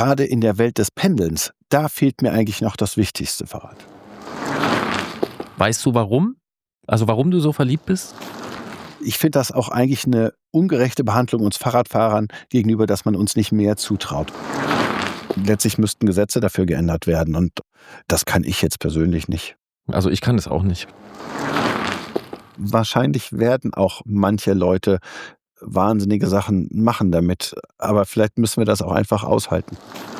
gerade in der Welt des Pendelns, da fehlt mir eigentlich noch das wichtigste Fahrrad. Weißt du warum? Also warum du so verliebt bist? Ich finde das auch eigentlich eine ungerechte Behandlung uns Fahrradfahrern gegenüber, dass man uns nicht mehr zutraut. Letztlich müssten Gesetze dafür geändert werden und das kann ich jetzt persönlich nicht. Also ich kann das auch nicht. Wahrscheinlich werden auch manche Leute wahnsinnige Sachen machen damit, aber vielleicht müssen wir das auch einfach aushalten.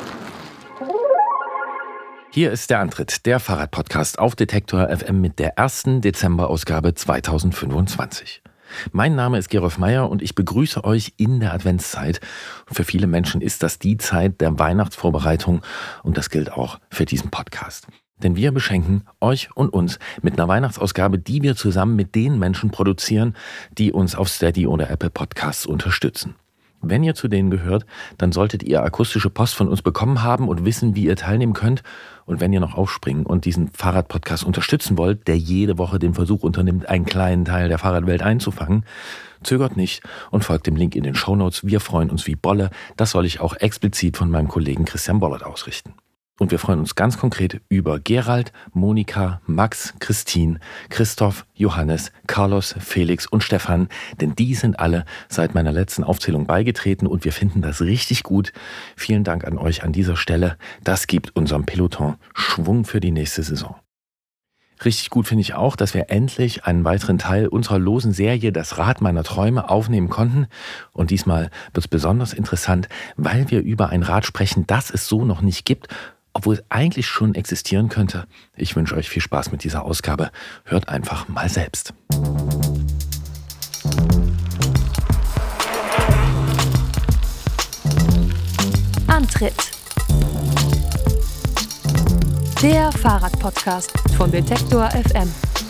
Hier ist der Antritt, der Fahrradpodcast auf Detektor FM mit der ersten Dezemberausgabe 2025. Mein Name ist Gerolf Meyer und ich begrüße euch in der Adventszeit. Für viele Menschen ist das die Zeit der Weihnachtsvorbereitung und das gilt auch für diesen Podcast. Denn wir beschenken euch und uns mit einer Weihnachtsausgabe, die wir zusammen mit den Menschen produzieren, die uns auf Steady oder Apple Podcasts unterstützen. Wenn ihr zu denen gehört, dann solltet ihr akustische Post von uns bekommen haben und wissen, wie ihr teilnehmen könnt. Und wenn ihr noch aufspringen und diesen Fahrradpodcast unterstützen wollt, der jede Woche den Versuch unternimmt, einen kleinen Teil der Fahrradwelt einzufangen, zögert nicht und folgt dem Link in den Shownotes. Wir freuen uns wie Bolle. Das soll ich auch explizit von meinem Kollegen Christian Bollert ausrichten. Und wir freuen uns ganz konkret über Gerald, Monika, Max, Christine, Christoph, Johannes, Carlos, Felix und Stefan, denn die sind alle seit meiner letzten Aufzählung beigetreten und wir finden das richtig gut. Vielen Dank an euch an dieser Stelle. Das gibt unserem Peloton Schwung für die nächste Saison. Richtig gut finde ich auch, dass wir endlich einen weiteren Teil unserer losen Serie Das Rad meiner Träume aufnehmen konnten. Und diesmal wird es besonders interessant, weil wir über ein Rad sprechen, das es so noch nicht gibt, obwohl es eigentlich schon existieren könnte. Ich wünsche euch viel Spaß mit dieser Ausgabe. Hört einfach mal selbst. Antritt. Der Fahrradpodcast von Detektor FM.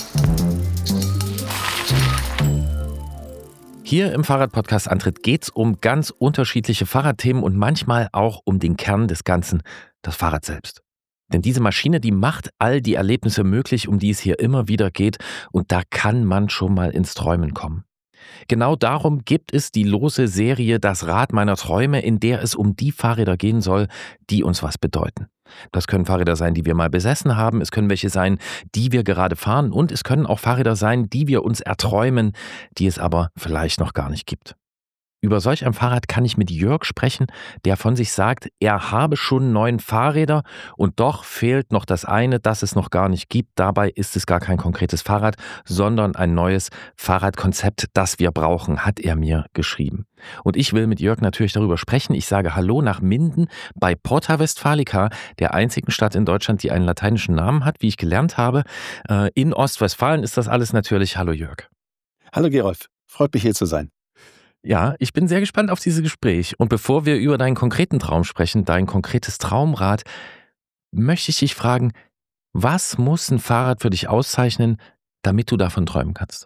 Hier im Fahrradpodcast Antritt geht es um ganz unterschiedliche Fahrradthemen und manchmal auch um den Kern des Ganzen, das Fahrrad selbst. Denn diese Maschine, die macht all die Erlebnisse möglich, um die es hier immer wieder geht und da kann man schon mal ins Träumen kommen. Genau darum gibt es die lose Serie Das Rad meiner Träume, in der es um die Fahrräder gehen soll, die uns was bedeuten. Das können Fahrräder sein, die wir mal besessen haben, es können welche sein, die wir gerade fahren und es können auch Fahrräder sein, die wir uns erträumen, die es aber vielleicht noch gar nicht gibt. Über solch ein Fahrrad kann ich mit Jörg sprechen, der von sich sagt, er habe schon 9 Fahrräder und doch fehlt noch das eine, das es noch gar nicht gibt. Dabei ist es gar kein konkretes Fahrrad, sondern ein neues Fahrradkonzept, das wir brauchen, hat er mir geschrieben. Und ich will mit Jörg natürlich darüber sprechen. Ich sage Hallo nach Minden bei Porta Westfalica, der einzigen Stadt in Deutschland, die einen lateinischen Namen hat, wie ich gelernt habe. In Ostwestfalen ist das alles natürlich. Hallo Jörg. Hallo Gerolf, freut mich hier zu sein. Ja, ich bin sehr gespannt auf dieses Gespräch. Und bevor wir über deinen konkreten Traum sprechen, dein konkretes Traumrad, möchte ich dich fragen, was muss ein Fahrrad für dich auszeichnen, damit du davon träumen kannst?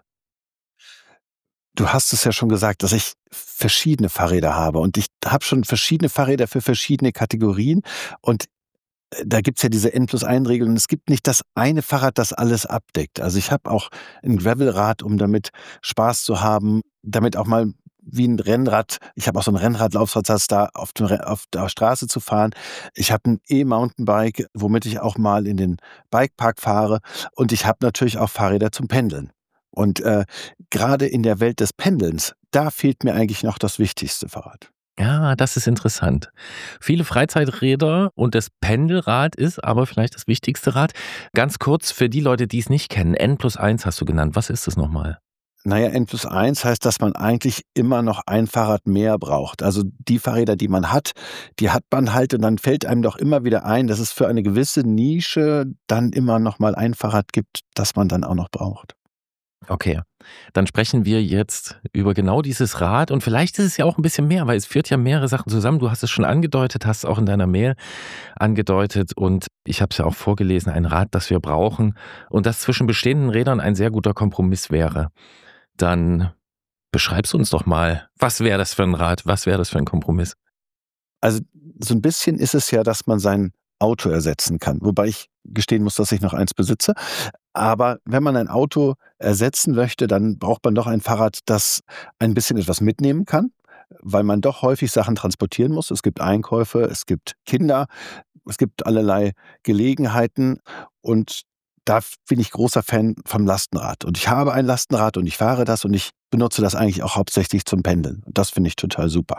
Du hast es ja schon gesagt, dass ich verschiedene Fahrräder habe und ich habe schon verschiedene Fahrräder für verschiedene Kategorien und da gibt's ja diese N+1-Regel und es gibt nicht das eine Fahrrad, das alles abdeckt. Also ich habe auch ein Gravelrad, um damit Spaß zu haben, damit auch mal wie ein Rennrad, ich habe auch so ein Rennradlaufsatz da auf der Straße zu fahren. Ich habe ein E-Mountainbike, womit ich auch mal in den Bikepark fahre und ich habe natürlich auch Fahrräder zum Pendeln. Und gerade in der Welt des Pendelns, da fehlt mir eigentlich noch das wichtigste Fahrrad. Ja, das ist interessant. Viele Freizeiträder und das Pendelrad ist aber vielleicht das wichtigste Rad. Ganz kurz für die Leute, die es nicht kennen, N+1 hast du genannt. Was ist das nochmal? Naja, N+1 heißt, dass man eigentlich immer noch ein Fahrrad mehr braucht. Also die Fahrräder, die man hat, die hat man halt und dann fällt einem doch immer wieder ein, dass es für eine gewisse Nische dann immer noch mal ein Fahrrad gibt, das man dann auch noch braucht. Okay, dann sprechen wir jetzt über genau dieses Rad und vielleicht ist es ja auch ein bisschen mehr, weil es führt ja mehrere Sachen zusammen. Du hast es schon angedeutet, hast es auch in deiner Mail angedeutet und ich habe es ja auch vorgelesen, ein Rad, das wir brauchen und das zwischen bestehenden Rädern ein sehr guter Kompromiss wäre. Dann beschreibst du uns doch mal, was wäre das für ein Rad, was wäre das für ein Kompromiss? Also so ein bisschen ist es ja, dass man sein Auto ersetzen kann, wobei ich gestehen muss, dass ich noch eins besitze. Aber wenn man ein Auto ersetzen möchte, dann braucht man doch ein Fahrrad, das ein bisschen etwas mitnehmen kann, weil man doch häufig Sachen transportieren muss. Es gibt Einkäufe, es gibt Kinder, es gibt allerlei Gelegenheiten und da bin ich großer Fan vom Lastenrad. Und ich habe ein Lastenrad und ich fahre das und ich benutze das eigentlich auch hauptsächlich zum Pendeln. Und das finde ich total super.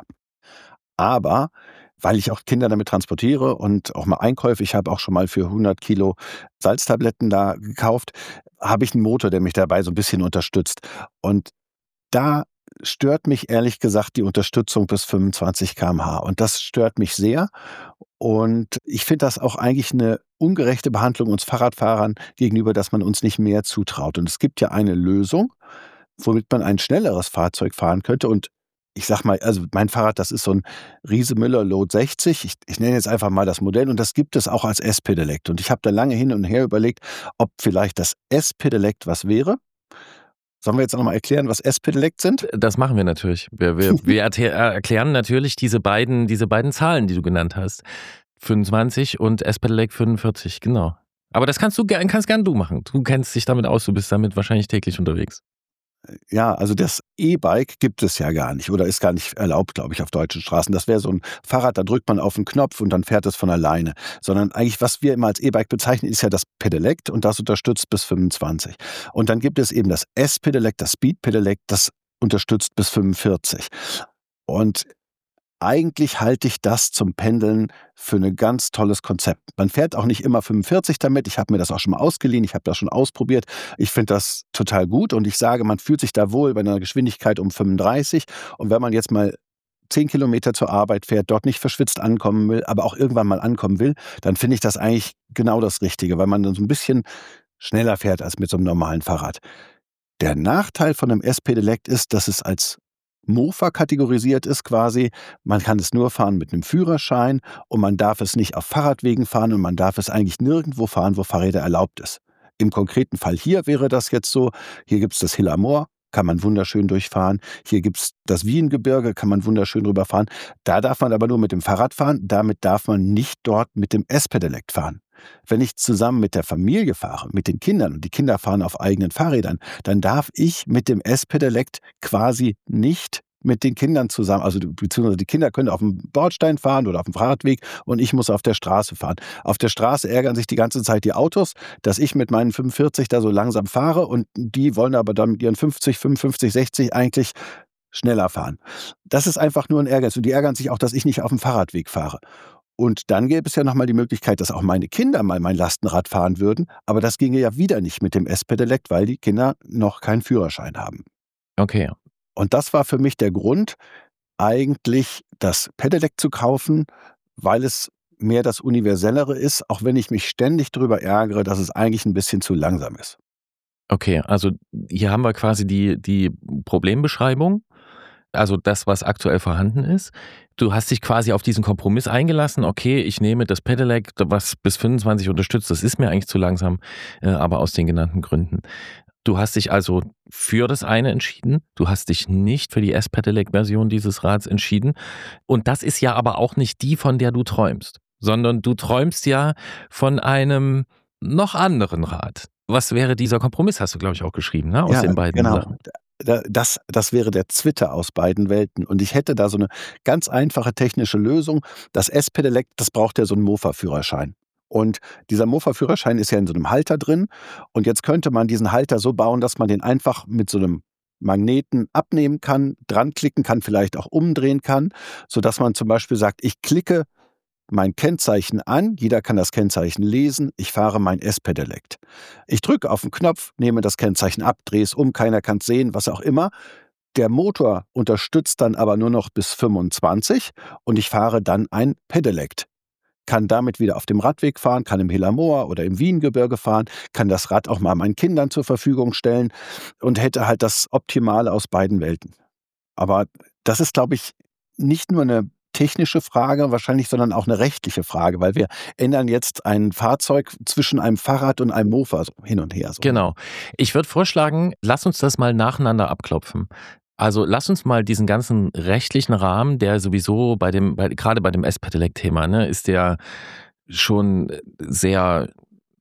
Aber weil ich auch Kinder damit transportiere und auch mal Einkäufe, ich habe auch schon mal für 100 Kilo Salztabletten da gekauft, habe ich einen Motor, der mich dabei so ein bisschen unterstützt. Und da stört mich ehrlich gesagt die Unterstützung bis 25 km/h. Und das stört mich sehr. Und ich finde das auch eigentlich eine ungerechte Behandlung uns Fahrradfahrern gegenüber, dass man uns nicht mehr zutraut. Und es gibt ja eine Lösung, womit man ein schnelleres Fahrzeug fahren könnte. Und ich sage mal, also mein Fahrrad, das ist so ein Riese Müller Load 60. Ich nenne jetzt einfach mal das Modell und das gibt es auch als S-Pedelec. Und ich habe da lange hin und her überlegt, ob vielleicht das S-Pedelec was wäre. Sollen wir jetzt noch mal erklären, was S-Pedelec sind? Das machen wir natürlich. Wir erklären natürlich diese beiden Zahlen, die du genannt hast. 25 und S-Pedelec 45, genau. Aber das kannst gern du machen. Du kennst dich damit aus, du bist damit wahrscheinlich täglich unterwegs. Ja, also das E-Bike gibt es ja gar nicht oder ist gar nicht erlaubt, glaube ich, auf deutschen Straßen. Das wäre so ein Fahrrad, da drückt man auf den Knopf und dann fährt es von alleine. Sondern eigentlich, was wir immer als E-Bike bezeichnen, ist ja das Pedelec und das unterstützt bis 25. Und dann gibt es eben das S-Pedelec, das Speed-Pedelec, das unterstützt bis 45. Und eigentlich halte ich das zum Pendeln für ein ganz tolles Konzept. Man fährt auch nicht immer 45 damit. Ich habe mir das auch schon mal ausgeliehen. Ich habe das schon ausprobiert. Ich finde das total gut und ich sage, man fühlt sich da wohl bei einer Geschwindigkeit um 35. Und wenn man jetzt mal 10 Kilometer zur Arbeit fährt, dort nicht verschwitzt ankommen will, aber auch irgendwann mal ankommen will, dann finde ich das eigentlich genau das Richtige, weil man dann so ein bisschen schneller fährt als mit so einem normalen Fahrrad. Der Nachteil von einem S-Pedelec ist, dass es als Mofa kategorisiert ist quasi. Man kann es nur fahren mit einem Führerschein und man darf es nicht auf Fahrradwegen fahren und man darf es eigentlich nirgendwo fahren, wo Fahrräder erlaubt ist. Im konkreten Fall hier wäre das jetzt so, hier gibt es das Hiller Moor, kann man wunderschön durchfahren. Hier gibt es das Wiehengebirge, kann man wunderschön rüberfahren. Da darf man aber nur mit dem Fahrrad fahren, damit darf man nicht dort mit dem S-Pedelec fahren. Wenn ich zusammen mit der Familie fahre, mit den Kindern und die Kinder fahren auf eigenen Fahrrädern, dann darf ich mit dem S-Pedelec quasi nicht mit den Kindern zusammen, also beziehungsweise die Kinder können auf dem Bordstein fahren oder auf dem Fahrradweg und ich muss auf der Straße fahren. Auf der Straße ärgern sich die ganze Zeit die Autos, dass ich mit meinen 45 da so langsam fahre und die wollen aber dann mit ihren 50, 55, 60 eigentlich schneller fahren. Das ist einfach nur ein Ärgernis und die ärgern sich auch, dass ich nicht auf dem Fahrradweg fahre. Und dann gäbe es ja nochmal die Möglichkeit, dass auch meine Kinder mal mein Lastenrad fahren würden. Aber das ginge ja wieder nicht mit dem S-Pedelec, weil die Kinder noch keinen Führerschein haben. Okay. Und das war für mich der Grund, eigentlich das Pedelec zu kaufen, weil es mehr das Universellere ist, auch wenn ich mich ständig darüber ärgere, dass es eigentlich ein bisschen zu langsam ist. Okay, also hier haben wir quasi die Problembeschreibung, also das, was aktuell vorhanden ist. Du hast dich quasi auf diesen Kompromiss eingelassen. Okay, ich nehme das Pedelec, was bis 25 unterstützt. Das ist mir eigentlich zu langsam, aber aus den genannten Gründen. Du hast dich also für das eine entschieden. Du hast dich nicht für die S-Pedelec-Version dieses Rads entschieden. Und das ist ja aber auch nicht die, von der du träumst, sondern du träumst ja von einem noch anderen Rad. Was wäre dieser Kompromiss, hast du, glaube ich, auch geschrieben, ne? Aus den beiden Sachen. Das wäre der Zwitter aus beiden Welten. Und ich hätte da so eine ganz einfache technische Lösung. Das S-Pedelec, das braucht ja so einen Mofa-Führerschein. Und dieser Mofa-Führerschein ist ja in so einem Halter drin. Und jetzt könnte man diesen Halter so bauen, dass man den einfach mit so einem Magneten abnehmen kann, dran klicken kann, vielleicht auch umdrehen kann, sodass man zum Beispiel sagt, ich klicke mein Kennzeichen an, jeder kann das Kennzeichen lesen, ich fahre mein S-Pedelec. Ich drücke auf den Knopf, nehme das Kennzeichen ab, drehe es um, keiner kann es sehen, was auch immer. Der Motor unterstützt dann aber nur noch bis 25 und ich fahre dann ein Pedelec. Kann damit wieder auf dem Radweg fahren, kann im Hiller Moor oder im Wiehengebirge fahren, kann das Rad auch mal meinen Kindern zur Verfügung stellen und hätte halt das Optimale aus beiden Welten. Aber das ist, glaube ich, nicht nur eine technische Frage wahrscheinlich, sondern auch eine rechtliche Frage, weil wir ändern jetzt ein Fahrzeug zwischen einem Fahrrad und einem Mofa so hin und her. So. Genau. Ich würde vorschlagen, lass uns das mal nacheinander abklopfen. Also lass uns mal diesen ganzen rechtlichen Rahmen, der sowieso gerade bei dem S-Pedelec-Thema, ne, ist der schon sehr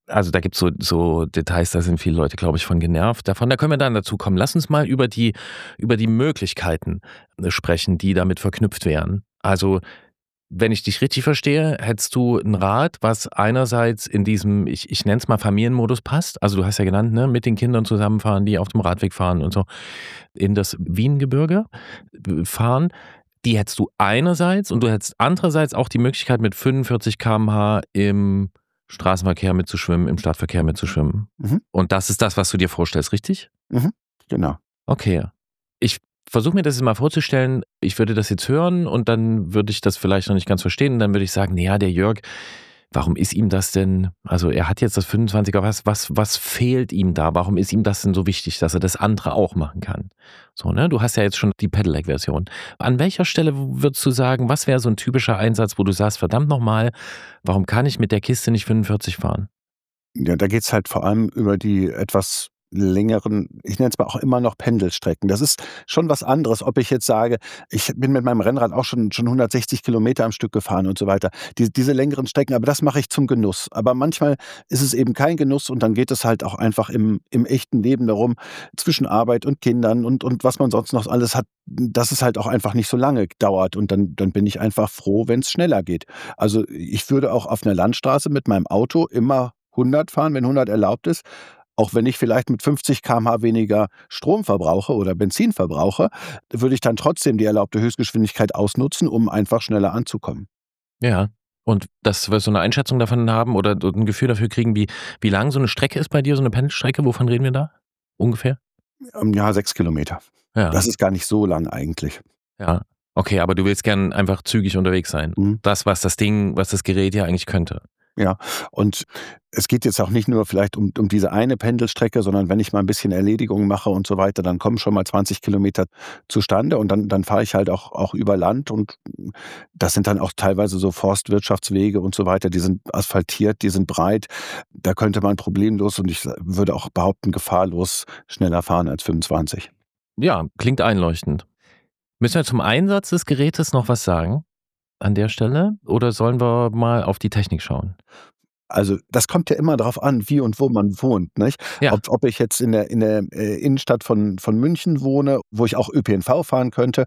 Also da gibt es so Details, da sind viele Leute, glaube ich, von genervt davon. Da können wir dann dazu kommen. Lass uns mal über die Möglichkeiten sprechen, die damit verknüpft wären. Also wenn ich dich richtig verstehe, hättest du ein Rad, was einerseits in diesem, ich nenne es mal Familienmodus passt. Also du hast ja genannt, ne, mit den Kindern zusammenfahren, die auf dem Radweg fahren und so, in das Wiengebirge fahren. Die hättest du einerseits und du hättest andererseits auch die Möglichkeit, mit 45 km/h im Straßenverkehr mitzuschwimmen, im Stadtverkehr mitzuschwimmen. Mhm. Und das ist das, was du dir vorstellst, richtig? Mhm. Genau. Okay. Ich versuche mir das jetzt mal vorzustellen, ich würde das jetzt hören und dann würde ich das vielleicht noch nicht ganz verstehen und dann würde ich sagen, naja, der Jörg, warum ist ihm das denn, also er hat jetzt das 25er, was fehlt ihm da? Warum ist ihm das denn so wichtig, dass er das andere auch machen kann? So, ne? Du hast ja jetzt schon die Pedelec-Version. An welcher Stelle würdest du sagen, was wäre so ein typischer Einsatz, wo du sagst, verdammt nochmal, warum kann ich mit der Kiste nicht 45 fahren? Ja, da geht's halt vor allem über die etwas längeren, ich nenne es mal auch immer noch Pendelstrecken. Das ist schon was anderes, ob ich jetzt sage, ich bin mit meinem Rennrad auch schon 160 Kilometer am Stück gefahren und so weiter. Diese längeren Strecken, aber das mache ich zum Genuss. Aber manchmal ist es eben kein Genuss und dann geht es halt auch einfach im echten Leben darum, zwischen Arbeit und Kindern und was man sonst noch alles hat, dass es halt auch einfach nicht so lange dauert. Und dann bin ich einfach froh, wenn es schneller geht. Also ich würde auch auf einer Landstraße mit meinem Auto immer 100 fahren, wenn 100 erlaubt ist. Auch wenn ich vielleicht mit 50 km/h weniger Strom verbrauche oder Benzin verbrauche, würde ich dann trotzdem die erlaubte Höchstgeschwindigkeit ausnutzen, um einfach schneller anzukommen. Ja. Und dass wir so eine Einschätzung davon haben oder ein Gefühl dafür kriegen, wie lang so eine Strecke ist bei dir, so eine Pendelstrecke, wovon reden wir da? Ungefähr? Ja, 6 Kilometer. Ja. Das ist gar nicht so lang eigentlich. Ja. Okay, aber du willst gern einfach zügig unterwegs sein. Mhm. Das, was das Gerät ja eigentlich könnte. Ja, und es geht jetzt auch nicht nur vielleicht um diese eine Pendelstrecke, sondern wenn ich mal ein bisschen Erledigungen mache und so weiter, dann kommen schon mal 20 Kilometer zustande und dann fahre ich halt auch über Land und das sind dann auch teilweise so Forstwirtschaftswege und so weiter, die sind asphaltiert, die sind breit. Da könnte man problemlos und ich würde auch behaupten, gefahrlos schneller fahren als 25. Ja, klingt einleuchtend. Müssen wir zum Einsatz des Gerätes noch was sagen an der Stelle oder sollen wir mal auf die Technik schauen? Also, das kommt ja immer darauf an, wie und wo man wohnt, nicht? Ja. Ob ich jetzt in der Innenstadt von München wohne, wo ich auch ÖPNV fahren könnte.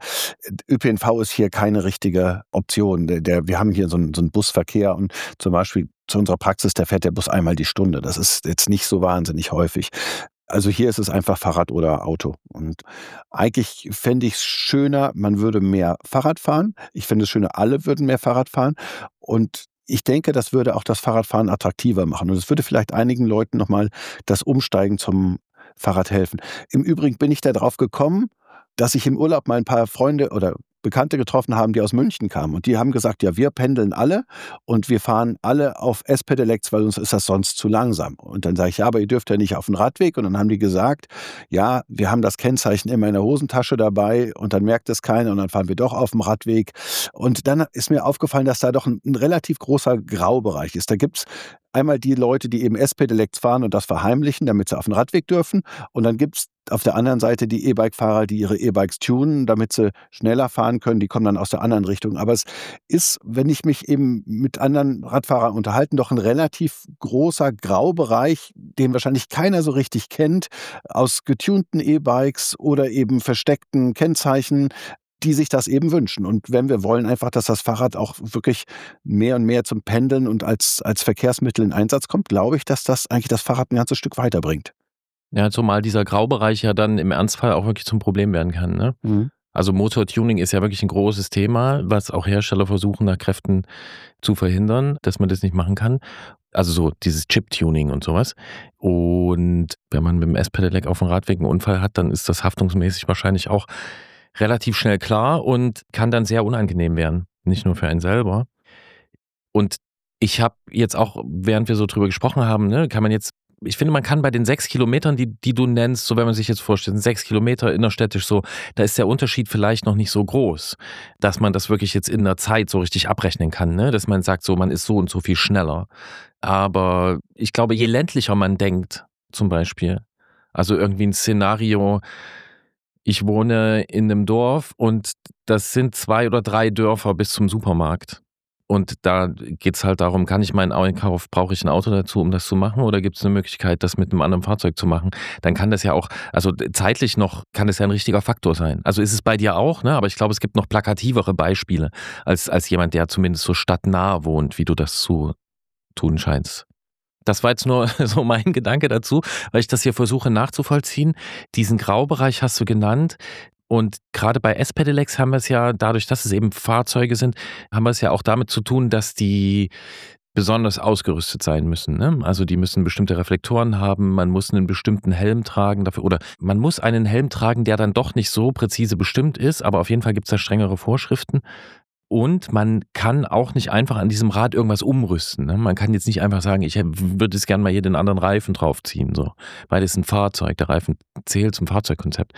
ÖPNV ist hier keine richtige Option. Wir haben hier so 'n Busverkehr und zum Beispiel zu unserer Praxis, da fährt der Bus einmal die Stunde. Das ist jetzt nicht so wahnsinnig häufig. Also, hier ist es einfach Fahrrad oder Auto. Und eigentlich fände ich's schöner, man würde mehr Fahrrad fahren. Ich fände es schöner, alle würden mehr Fahrrad fahren. Und ich denke, das würde auch das Fahrradfahren attraktiver machen. Und es würde vielleicht einigen Leuten noch mal das Umsteigen zum Fahrrad helfen. Im Übrigen bin ich da drauf gekommen, dass ich im Urlaub mal ein paar Freunde oder Bekannte getroffen haben, die aus München kamen. Und die haben gesagt: „Ja, wir pendeln alle und wir fahren alle auf S-Pedelecs, weil uns ist das sonst zu langsam.“ Und dann sage ich: „Ja, aber ihr dürft ja nicht auf 'n Radweg.“ Und dann haben die gesagt: „Ja, wir haben das Kennzeichen immer in der Hosentasche dabei und dann merkt es keiner und dann fahren wir doch auf'm Radweg.“ Und dann ist mir aufgefallen, dass da doch 'n relativ großer Graubereich ist. Da gibt's einmal die Leute, die eben S-Pedelecs fahren und das verheimlichen, damit sie auf 'n Radweg dürfen. Und dann gibt's auf der anderen Seite die E-Bike-Fahrer, die ihre E-Bikes tunen, damit sie schneller fahren können. Die kommen dann aus der anderen Richtung. Aber es ist, wenn ich mich eben mit anderen Radfahrern unterhalte, doch 'n relativ großer Graubereich, den wahrscheinlich keiner so richtig kennt, aus getunten E-Bikes oder eben versteckten Kennzeichen, die sich das eben wünschen. Und wenn wir wollen einfach, dass das Fahrrad auch wirklich mehr und mehr zum Pendeln und als Verkehrsmittel in Einsatz kommt, glaube ich, dass das eigentlich das Fahrrad 'n ganzes Stück weiterbringt. Ja, zumal dieser Graubereich ja dann im Ernstfall auch wirklich zum Problem werden kann, ne? Mhm. Also Motortuning ist ja wirklich ein großes Thema, was auch Hersteller versuchen nach Kräften zu verhindern, dass man das nicht machen kann. Also so dieses Chip-Tuning und sowas. Und wenn man mit dem S-Pedelec auf dem Radweg einen Unfall hat, dann ist das haftungsmäßig wahrscheinlich auch relativ schnell klar und kann dann sehr unangenehm werden, nicht nur für einen selber. Und ich habe jetzt auch, während wir so drüber gesprochen haben, ne, ich finde, man kann bei den 6 Kilometern, die du nennst, so wenn man sich jetzt vorstellt, 6 Kilometer innerstädtisch so, da ist der Unterschied vielleicht noch nicht so groß, dass man das wirklich jetzt in der Zeit so richtig abrechnen kann, ne? Dass man sagt, so, man ist so und so viel schneller. Aber ich glaube, je ländlicher man denkt, zum Beispiel, also irgendwie ein Szenario, ich wohne in einem Dorf und das sind 2 oder 3 Dörfer bis zum Supermarkt. Und da geht es halt darum, kann ich meinen Einkauf, brauche ich ein Auto dazu, um das zu machen, oder gibt es eine Möglichkeit, das mit einem anderen Fahrzeug zu machen? Dann kann das ja auch, also zeitlich noch, kann das ja ein richtiger Faktor sein. Also ist es bei dir auch, ne? Aber ich glaube, es gibt noch plakativere Beispiele als jemand, der zumindest so stadtnah wohnt, wie du das zu tun scheinst. Das war jetzt nur so mein Gedanke dazu, weil ich das hier versuche nachzuvollziehen. Diesen Graubereich hast du genannt. Und gerade bei S-Pedelecs haben wir es ja, dadurch, dass es eben Fahrzeuge sind, haben wir es ja auch damit zu tun, dass die besonders ausgerüstet sein müssen. Ne? Also die müssen bestimmte Reflektoren haben, man muss einen bestimmten Helm tragen dafür, oder man muss einen Helm tragen, der dann doch nicht so präzise bestimmt ist, aber auf jeden Fall gibt es da strengere Vorschriften. Und man kann auch nicht einfach an diesem Rad irgendwas umrüsten. Ne? Man kann jetzt nicht einfach sagen, ich würde jetzt gerne mal hier den anderen Reifen draufziehen, so, weil das ist ein Fahrzeug, der Reifen zählt zum Fahrzeugkonzept.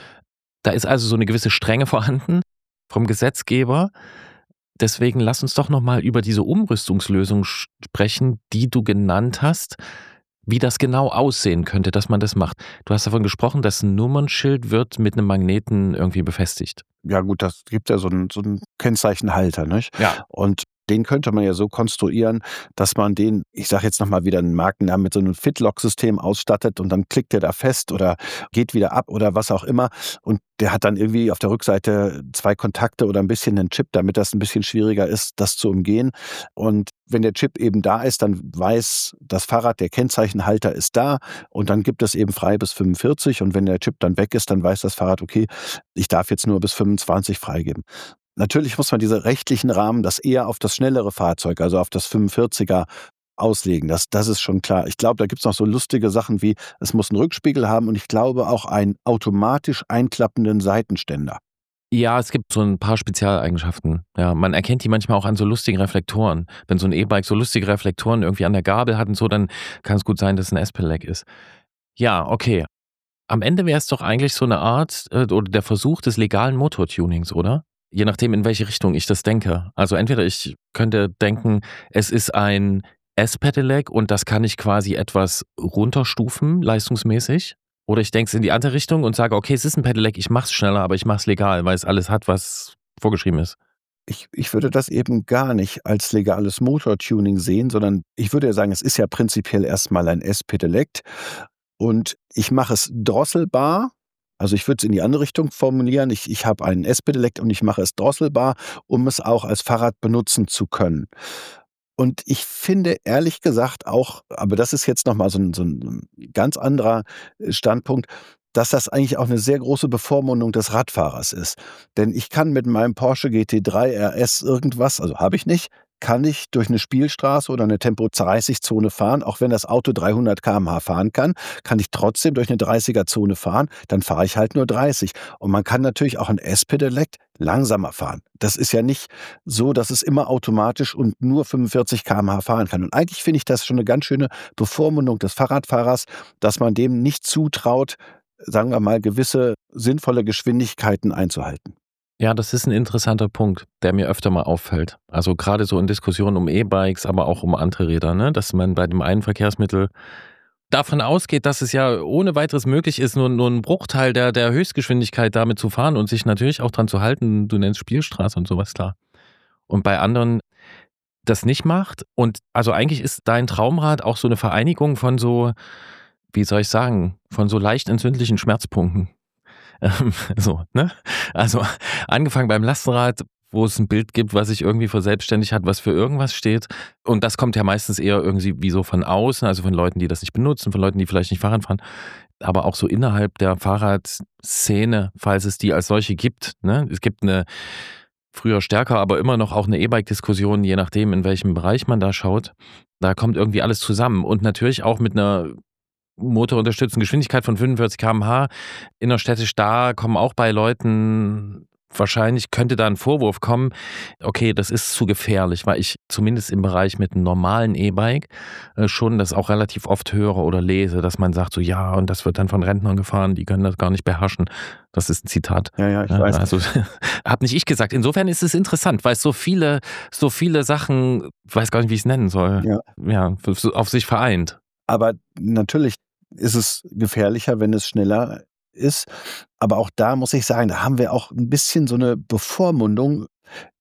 Da ist also so eine gewisse Strenge vorhanden vom Gesetzgeber. Deswegen lass uns doch nochmal über diese Umrüstungslösung sprechen, die du genannt hast, wie das genau aussehen könnte, dass man das macht. Du hast davon gesprochen, dass ein Nummernschild wird mit einem Magneten irgendwie befestigt. Ja gut, das gibt ja so einen Kennzeichenhalter, nicht? Ja. Und den könnte man ja so konstruieren, dass man den, ich sage jetzt nochmal wieder einen Markennamen, mit so einem Fitlock-System ausstattet und dann klickt der da fest oder geht wieder ab oder was auch immer. Und der hat dann irgendwie auf der Rückseite 2 Kontakte oder ein bisschen einen Chip, damit das ein bisschen schwieriger ist, das zu umgehen. Und wenn der Chip eben da ist, dann weiß das Fahrrad, der Kennzeichenhalter ist da und dann gibt es eben frei bis 45 und wenn der Chip dann weg ist, dann weiß das Fahrrad, okay, ich darf jetzt nur bis 25 freigeben. Natürlich muss man diese rechtlichen Rahmen das eher auf das schnellere Fahrzeug, also auf das 45er auslegen. Das ist schon klar. Ich glaube, da gibt es noch so lustige Sachen wie, es muss einen Rückspiegel haben und ich glaube auch einen automatisch einklappenden Seitenständer. Ja, es gibt so ein paar Spezialeigenschaften. Ja, man erkennt die manchmal auch an so lustigen Reflektoren. Wenn so ein E-Bike so lustige Reflektoren irgendwie an der Gabel hat und so, dann kann es gut sein, dass es ein S-Pedelec ist. Ja, okay. Am Ende wäre es doch eigentlich so eine Art oder der Versuch des legalen Motortunings, oder? Je nachdem, in welche Richtung ich das denke. Also entweder ich könnte denken, es ist ein S-Pedelec und das kann ich quasi etwas runterstufen, leistungsmäßig. Oder ich denke es in die andere Richtung und sage, okay, es ist ein Pedelec, ich mache es schneller, aber ich mache es legal, weil es alles hat, was vorgeschrieben ist. Ich würde das eben gar nicht als legales Motortuning sehen, sondern ich würde ja sagen, es ist ja prinzipiell erstmal ein S-Pedelec und ich mache es drosselbar. Also ich würde es in die andere Richtung formulieren. Ich habe einen S-Pedelec und ich mache es drosselbar, um es auch als Fahrrad benutzen zu können. Und ich finde ehrlich gesagt auch, aber das ist jetzt nochmal so ein ganz anderer Standpunkt, dass das eigentlich auch eine sehr große Bevormundung des Radfahrers ist. Denn ich kann mit meinem Porsche GT3 RS irgendwas, also habe ich nicht, kann ich durch eine Spielstraße oder eine Tempo-30-Zone fahren. Auch wenn das Auto 300 km/h fahren kann ich trotzdem durch eine 30er-Zone fahren. Dann fahre ich halt nur 30. Und man kann natürlich auch ein S-Pedelec langsamer fahren. Das ist ja nicht so, dass es immer automatisch und nur 45 km/h fahren kann. Und eigentlich finde ich das schon eine ganz schöne Bevormundung des Fahrradfahrers, dass man dem nicht zutraut, sagen wir mal, gewisse sinnvolle Geschwindigkeiten einzuhalten. Ja, das ist ein interessanter Punkt, der mir öfter mal auffällt. Also gerade so in Diskussionen um E-Bikes, aber auch um andere Räder, ne? Dass man bei dem einen Verkehrsmittel davon ausgeht, dass es ja ohne weiteres möglich ist, nur ein Bruchteil der Höchstgeschwindigkeit damit zu fahren und sich natürlich auch dran zu halten. Du nennst Spielstraße und sowas, klar. Und bei anderen das nicht macht. Und also eigentlich ist dein Traumrad auch so eine Vereinigung von so, wie soll ich sagen, von so leicht entzündlichen Schmerzpunkten. So, ne? Also angefangen beim Lastenrad, wo es ein Bild gibt, was sich irgendwie verselbstständigt hat, was für irgendwas steht. Und das kommt ja meistens eher irgendwie wie so von außen, also von Leuten, die das nicht benutzen, von Leuten, die vielleicht nicht Fahrrad fahren. Aber auch so innerhalb der Fahrradszene, falls es die als solche gibt. Ne? Es gibt eine früher stärker, aber immer noch auch eine E-Bike-Diskussion, je nachdem, in welchem Bereich man da schaut. Da kommt irgendwie alles zusammen. Und natürlich auch mit einer motorunterstützten Geschwindigkeit von 45 km/h innerstädtisch, da kommen auch bei Leuten, wahrscheinlich könnte da ein Vorwurf kommen, okay, das ist zu gefährlich, weil ich zumindest im Bereich mit einem normalen E-Bike schon das auch relativ oft höre oder lese, dass man sagt so, ja, und das wird dann von Rentnern gefahren, die können das gar nicht beherrschen. Das ist ein Zitat. Ja, ich weiß. Also, hab nicht ich gesagt. Insofern ist es interessant, weil es so viele Sachen, ich weiß gar nicht, wie ich es nennen soll, ja, auf sich vereint. Aber natürlich ist es gefährlicher, wenn es schneller ist. Aber auch da muss ich sagen, da haben wir auch ein bisschen so eine Bevormundung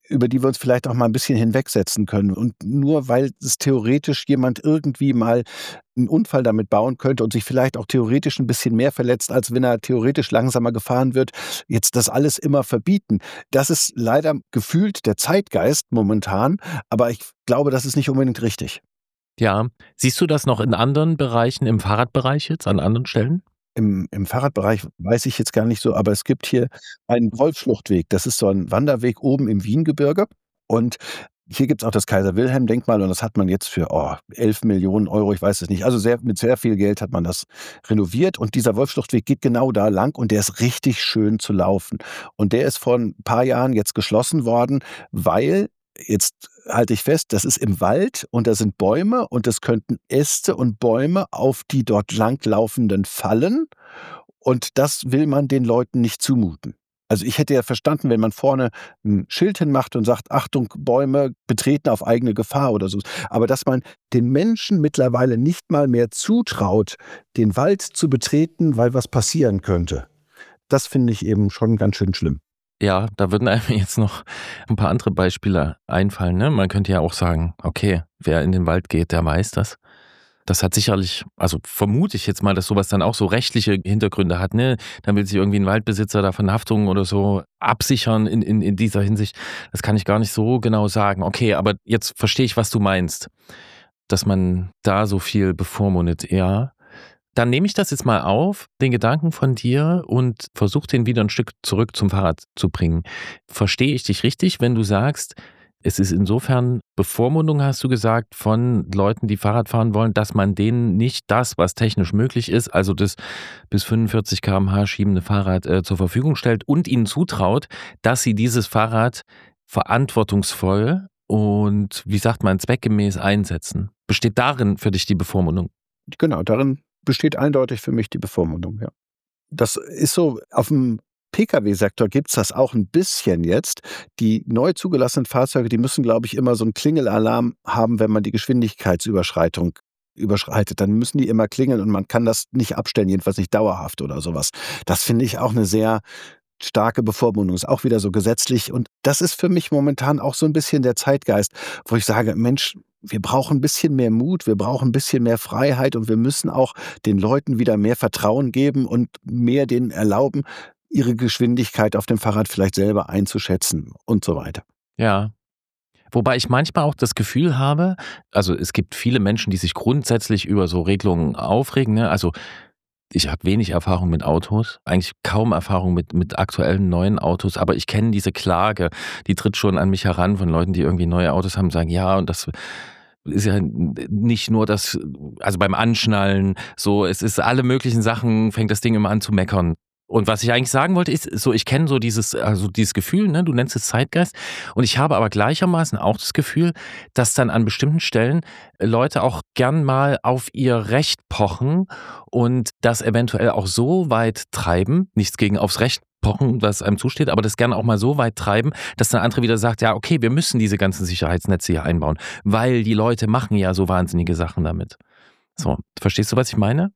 über die wir uns vielleicht auch mal ein bisschen hinwegsetzen können. Und nur weil es theoretisch jemand irgendwie mal einen Unfall damit bauen könnte und sich vielleicht auch theoretisch ein bisschen mehr verletzt, als wenn er theoretisch langsamer gefahren wird, jetzt das alles immer verbieten. Das ist leider gefühlt der Zeitgeist momentan, aber ich glaube, das ist nicht unbedingt richtig. Ja, siehst du das noch in anderen Bereichen, im Fahrradbereich jetzt, an anderen Stellen? Im Fahrradbereich weiß ich jetzt gar nicht so, aber es gibt hier einen Wolfsschluchtweg. Das ist so ein Wanderweg oben im Wiehengebirge und hier gibt's auch das Kaiser-Wilhelm-Denkmal und das hat man jetzt für, 11 Millionen Euro, ich weiß es nicht. Also mit sehr viel Geld hat man das renoviert und dieser Wolfsschluchtweg geht genau da lang und der ist richtig schön zu laufen. Und der ist vor ein paar Jahren jetzt geschlossen worden, weil jetzt halte ich fest, das ist im Wald und da sind Bäume und es könnten Äste und Bäume auf die dort langlaufenden fallen und das will man den Leuten nicht zumuten. Also ich hätte ja verstanden, wenn man vorne ein Schild hinmacht und sagt: „Achtung, Bäume betreten auf eigene Gefahr" oder so. Aber dass man den Menschen mittlerweile nicht mal mehr zutraut, den Wald zu betreten, weil was passieren könnte, das finde ich eben schon ganz schön schlimm. Ja, da würden einem jetzt noch ein paar andere Beispiele einfallen, ne? Man könnte ja auch sagen, okay, wer in den Wald geht, der weiß das. Das hat sicherlich, also vermute ich jetzt mal, dass sowas dann auch so rechtliche Hintergründe hat, ne? Dann will sich irgendwie ein Waldbesitzer da von Haftungen oder so absichern in dieser Hinsicht. Das kann ich gar nicht so genau sagen. Okay, aber jetzt verstehe ich, was du meinst, dass man da so viel bevormundet, ja. Dann nehme ich das jetzt mal auf, den Gedanken von dir, und versuche den wieder ein Stück zurück zum Fahrrad zu bringen. Verstehe ich dich richtig, wenn du sagst, es ist insofern Bevormundung, hast du gesagt, von Leuten, die Fahrrad fahren wollen, dass man denen nicht das, was technisch möglich ist, also das bis 45 km/h schiebende Fahrrad zur Verfügung stellt und ihnen zutraut, dass sie dieses Fahrrad verantwortungsvoll und, wie sagt man, zweckgemäß einsetzen. Besteht darin für dich die Bevormundung? Genau, darin besteht eindeutig für mich die Bevormundung, ja. Das ist so, auf'm Pkw-Sektor gibt's das auch 'n bisschen jetzt. Die neu zugelassenen Fahrzeuge, die müssen, glaube ich, immer so 'n Klingelalarm haben, wenn man die Geschwindigkeitsüberschreitung überschreitet. Dann müssen die immer klingeln und man kann das nicht abstellen, jedenfalls nicht dauerhaft oder so was. Das finde ich auch 'ne sehr starke Bevormundung. Ist auch wieder so gesetzlich und das ist für mich momentan auch so 'n bisschen der Zeitgeist, wo ich sage: „Mensch, wir brauchen 'n bisschen mehr Mut, wir brauchen 'n bisschen mehr Freiheit und wir müssen auch den Leuten wieder mehr Vertrauen geben und mehr denen erlauben, ihre Geschwindigkeit auf dem Fahrrad vielleicht selber einzuschätzen" und so weiter. Ja. Wobei ich manchmal auch das Gefühl habe, also es gibt viele Menschen, die sich grundsätzlich über so Regelungen aufregen, ne? Also ich habe wenig Erfahrung mit Autos, eigentlich kaum Erfahrung mit aktuellen neuen Autos, aber ich kenne diese Klage, die tritt schon an mich heran von Leuten, die irgendwie neue Autos haben, sagen, ja, und das ist ja nicht nur das, also beim Anschnallen, so, es ist alle möglichen Sachen, fängt das Ding immer an zu meckern. Und was ich eigentlich sagen wollte, ist so, ich kenne so dieses Gefühl, ne, du nennst es Zeitgeist, und ich habe aber gleichermaßen auch das Gefühl, dass dann an bestimmten Stellen Leute auch gern mal auf ihr Recht pochen und das eventuell auch so weit treiben, nichts gegen aufs Recht pochen, was einem zusteht, aber das gerne auch mal so weit treiben, dass dann andere wieder sagt, ja, okay, wir müssen diese ganzen Sicherheitsnetze hier einbauen, weil die Leute machen ja so wahnsinnige Sachen damit. So, verstehst du, was ich meine?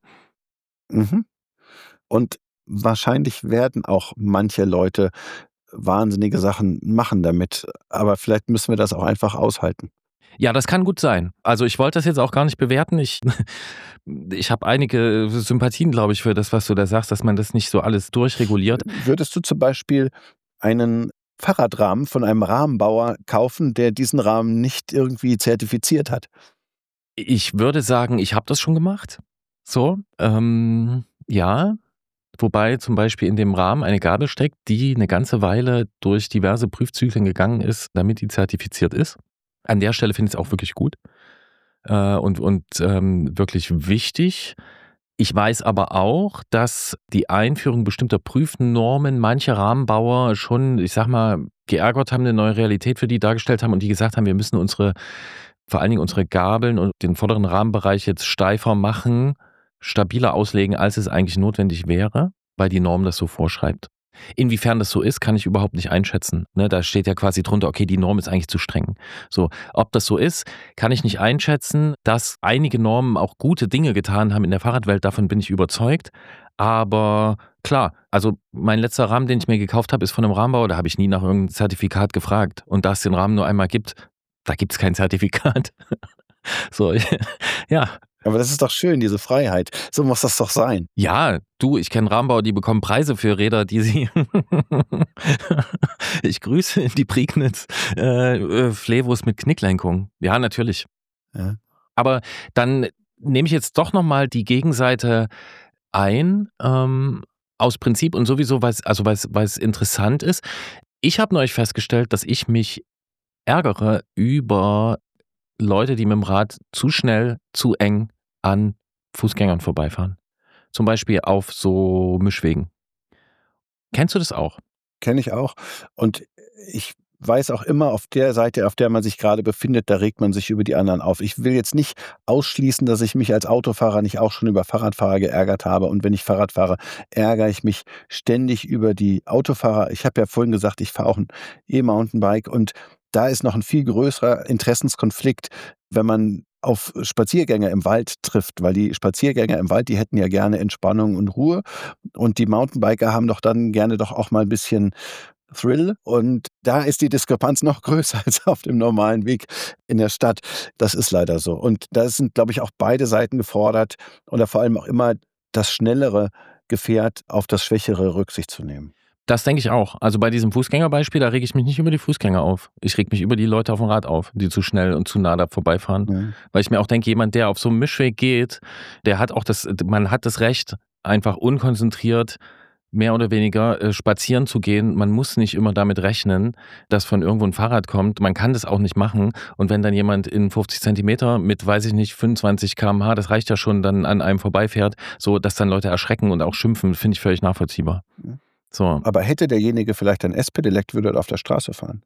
Mhm. Und wahrscheinlich werden auch manche Leute wahnsinnige Sachen machen damit, aber vielleicht müssen wir das auch einfach aushalten. Ja, das kann gut sein. Also ich wollte das jetzt auch gar nicht bewerten. Ich habe einige Sympathien, glaube ich, für das, was du da sagst, dass man das nicht so alles durchreguliert. Würdest du zum Beispiel einen Fahrradrahmen von einem Rahmenbauer kaufen, der diesen Rahmen nicht irgendwie zertifiziert hat? Ich würde sagen, ich habe das schon gemacht. So, ja. Wobei zum Beispiel in dem Rahmen eine Gabel steckt, die eine ganze Weile durch diverse Prüfzyklen gegangen ist, damit die zertifiziert ist. An der Stelle finde ich es auch wirklich gut, und wirklich wichtig. Ich weiß aber auch, dass die Einführung bestimmter Prüfnormen manche Rahmenbauer schon, ich sage mal, geärgert haben, eine neue Realität für die dargestellt haben und die gesagt haben, wir müssen vor allen Dingen unsere Gabeln und den vorderen Rahmenbereich jetzt steifer machen, stabiler auslegen, als es eigentlich notwendig wäre, weil die Norm das so vorschreibt. Inwiefern das so ist, kann ich überhaupt nicht einschätzen. Ne, da steht ja quasi drunter, okay, die Norm ist eigentlich zu streng. So, ob das so ist, kann ich nicht einschätzen. Dass einige Normen auch gute Dinge getan haben in der Fahrradwelt, davon bin ich überzeugt. Aber Klar, also mein letzter Rahmen, den ich mir gekauft habe, ist von einem Rahmenbauer, da habe ich nie nach irgendeinem Zertifikat gefragt. Und da es den Rahmen nur einmal gibt, da gibt es kein Zertifikat. So, ja. Aber das ist doch schön, diese Freiheit. So muss das doch sein. Ja, du, ich kenne Rahmenbauer, die bekommen Preise für Räder, die sie... Ich grüße in die Prignitz. Flevos mit Knicklenkung. Ja, natürlich. Ja. Aber dann nehme ich jetzt doch nochmal die Gegenseite ein, aus Prinzip und sowieso, weil es interessant ist. Ich habe neulich festgestellt, dass ich mich ärgere über Leute, die mit dem Rad zu schnell, zu eng an Fußgängern vorbeifahren. Zum Beispiel auf so Mischwegen. Kennst du das auch? Kenne ich auch. Und ich weiß auch immer, auf der Seite, auf der man sich gerade befindet, da regt man sich über die anderen auf. Ich will jetzt nicht ausschließen, dass ich mich als Autofahrer nicht auch schon über Fahrradfahrer geärgert habe. Und wenn ich Fahrrad fahre, ärgere ich mich ständig über die Autofahrer. Ich habe ja vorhin gesagt, ich fahre auch ein E-Mountainbike und da ist noch ein viel größerer Interessenskonflikt, wenn man auf Spaziergänger im Wald trifft, weil die Spaziergänger im Wald, die hätten ja gerne Entspannung und Ruhe und die Mountainbiker haben doch dann gerne doch auch mal ein bisschen Thrill und da ist die Diskrepanz noch größer als auf dem normalen Weg in der Stadt. Das ist leider so. Und da sind, glaube ich, auch beide Seiten gefordert oder vor allem auch immer das schnellere Gefährt auf das schwächere Rücksicht zu nehmen. Das denke ich auch. Also bei diesem Fußgängerbeispiel, da rege ich mich nicht über die Fußgänger auf. Ich rege mich über die Leute auf dem Rad auf, die zu schnell und zu nah da vorbeifahren. Ja. Weil ich mir auch denke, jemand, der auf so einem Mischweg geht, der hat auch man hat das Recht, einfach unkonzentriert mehr oder weniger spazieren zu gehen. Man muss nicht immer damit rechnen, dass von irgendwo ein Fahrrad kommt. Man kann das auch nicht machen. Und wenn dann jemand in 50 Zentimeter mit, weiß ich nicht, 25 km/h, das reicht ja schon, dann an einem vorbeifährt, so dass dann Leute erschrecken und auch schimpfen, finde ich völlig nachvollziehbar. Ja. So. Aber hätte derjenige vielleicht ein S-Pedelec, würde er auf der Straße fahren.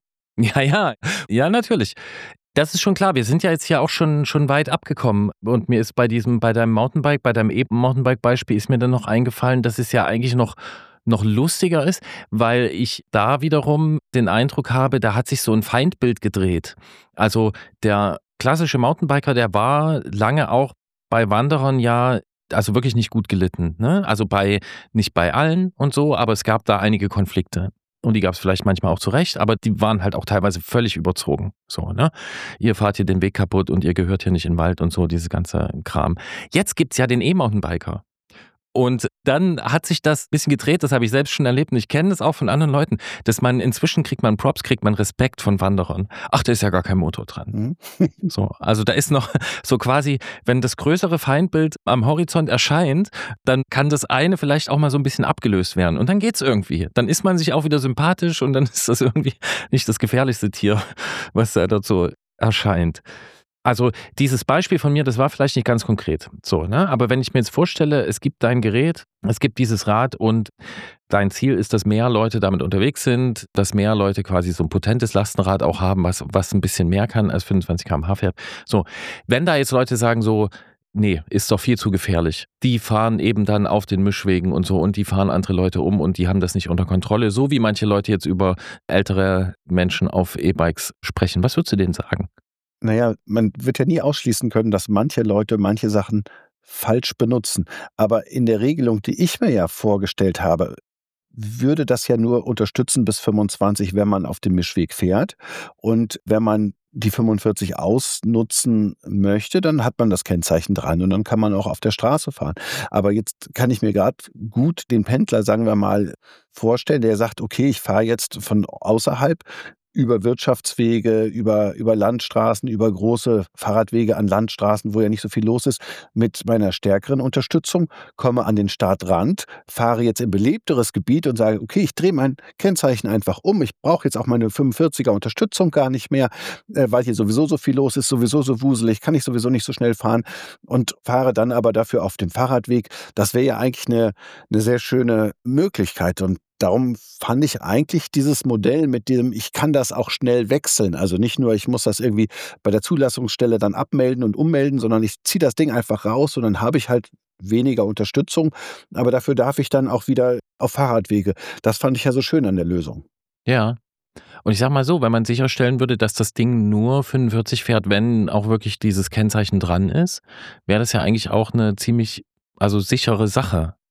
Ja, natürlich. Das ist schon klar. Wir sind ja jetzt hier auch schon weit abgekommen. Und mir ist bei deinem Mountainbike, bei deinem E-Mountainbike-Beispiel ist mir dann noch eingefallen, dass es ja eigentlich noch lustiger ist, weil ich da wiederum den Eindruck habe, da hat sich so ein Feindbild gedreht. Also der klassische Mountainbiker, der war lange auch bei Wanderern ja also wirklich nicht gut gelitten. Ne? Also nicht bei allen und so, aber es gab da einige Konflikte. Und die gab es vielleicht manchmal auch zu Recht, aber die waren halt auch teilweise völlig überzogen. So, ne? Ihr fahrt hier den Weg kaputt und ihr gehört hier nicht in den Wald und so, dieses ganze Kram. Jetzt gibt's ja den E-Mountainbiker. Und dann hat sich das ein bisschen gedreht, das habe ich selbst schon erlebt und ich kenne das auch von anderen Leuten, dass man inzwischen kriegt man Respekt von Wanderern. Ach, da ist ja gar kein Motor dran. So, also da ist noch so quasi, wenn das größere Feindbild am Horizont erscheint, dann kann das eine vielleicht auch mal so ein bisschen abgelöst werden und dann geht's irgendwie. Dann ist man sich auch wieder sympathisch und dann ist das irgendwie nicht das gefährlichste Tier, was da dazu erscheint. Also dieses Beispiel von mir, das war vielleicht nicht ganz konkret, so, ne? Aber wenn ich mir jetzt vorstelle, es gibt dein Gerät, es gibt dieses Rad und dein Ziel ist, dass mehr Leute damit unterwegs sind, dass mehr Leute quasi so ein potentes Lastenrad auch haben, was ein bisschen mehr kann als 25 km/h fährt. So, wenn da jetzt Leute sagen so, nee, ist doch viel zu gefährlich. Die fahren eben dann auf den Mischwegen und so und die fahren andere Leute um und die haben das nicht unter Kontrolle, so wie manche Leute jetzt über ältere Menschen auf E-Bikes sprechen. Was würdest du denen sagen? Naja, man wird ja nie ausschließen können, dass manche Leute manche Sachen falsch benutzen. Aber in der Regelung, die ich mir ja vorgestellt habe, würde das ja nur unterstützen bis 25, wenn man auf dem Mischweg fährt. Und wenn man die 45 ausnutzen möchte, dann hat man das Kennzeichen dran und dann kann man auch auf der Straße fahren. Aber jetzt kann ich mir gerade gut den Pendler, sagen wir mal, vorstellen, der sagt, okay, ich fahre jetzt von außerhalb über Wirtschaftswege, über Landstraßen, über große Fahrradwege an Landstraßen, wo ja nicht so viel los ist, mit meiner stärkeren Unterstützung, komme an den Startrand, fahre jetzt in belebteres Gebiet und sage, okay, ich drehe mein Kennzeichen einfach um, ich brauche jetzt auch meine 45er Unterstützung gar nicht mehr, weil hier sowieso so viel los ist, sowieso so wuselig, kann ich sowieso nicht so schnell fahren und fahre dann aber dafür auf dem Fahrradweg. Das wäre ja eigentlich eine sehr schöne Möglichkeit und darum fand ich eigentlich dieses Modell mit dem, ich kann das auch schnell wechseln. Also nicht nur, ich muss das irgendwie bei der Zulassungsstelle dann abmelden und ummelden, sondern ich ziehe das Ding einfach raus und dann habe ich halt weniger Unterstützung. Aber dafür darf ich dann auch wieder auf Fahrradwege. Das fand ich ja so schön an der Lösung. Ja. Und ich sag mal so, wenn man sicherstellen würde, dass das Ding nur 45 fährt, wenn auch wirklich dieses Kennzeichen dran ist, wäre das ja eigentlich auch eine ziemlich, also sichere Sache. Also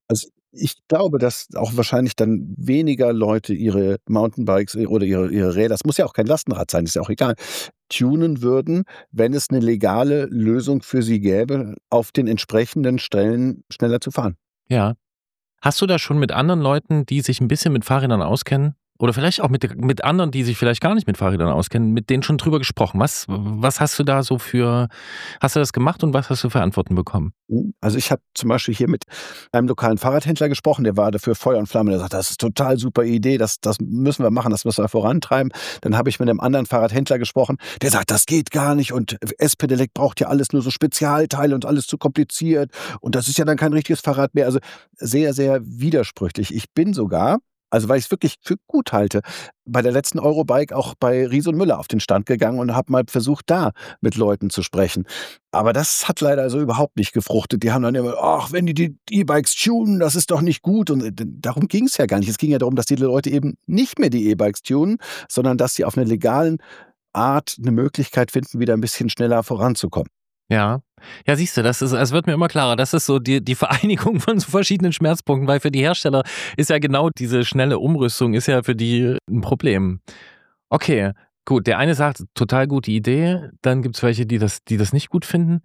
Ich glaube, dass auch wahrscheinlich dann weniger Leute ihre Mountainbikes oder ihre Räder, das muss ja auch kein Lastenrad sein, ist ja auch egal, tunen würden, wenn es eine legale Lösung für sie gäbe, auf den entsprechenden Stellen schneller zu fahren. Ja. Hast du da schon mit anderen Leuten, die sich ein bisschen mit Fahrrädern auskennen oder vielleicht auch mit anderen, die sich vielleicht gar nicht mit Fahrrädern auskennen, mit denen schon drüber gesprochen? Was hast du da so hast du das gemacht und was hast du für Antworten bekommen? Also, ich habe zum Beispiel hier mit einem lokalen Fahrradhändler gesprochen, der war dafür Feuer und Flamme. Der sagt: „Das ist total super Idee, das müssen wir machen, das müssen wir vorantreiben.“ Dann habe ich mit einem anderen Fahrradhändler gesprochen, der sagt: „Das geht gar nicht und S-Pedelec braucht ja alles nur so Spezialteile und alles zu kompliziert und das ist ja dann kein richtiges Fahrrad mehr.“ Also, sehr, sehr widersprüchlich. Ich bin sogar, also, weil ich es wirklich für gut halte, bei der letzten Eurobike auch bei Riese und Müller auf den Stand gegangen und habe mal versucht, da mit Leuten zu sprechen. Aber das hat leider so überhaupt nicht gefruchtet. Die haben dann immer: „Ach, wenn die E-Bikes tunen, das ist doch nicht gut.“ Und, darum ging's ja gar nicht. Es ging ja darum, dass die Leute eben nicht mehr die E-Bikes tunen, sondern dass sie auf 'ne legalen Art 'ne Möglichkeit finden, wieder 'n bisschen schneller voranzukommen. Ja. Ja, siehst du, es wird mir immer klarer. Das ist so die Vereinigung von so verschiedenen Schmerzpunkten, weil für die Hersteller ist ja genau diese schnelle Umrüstung ist ja für die ein Problem. Okay, gut. Der eine sagt: „Total gute Idee.“ Dann gibt's welche, die das nicht gut finden.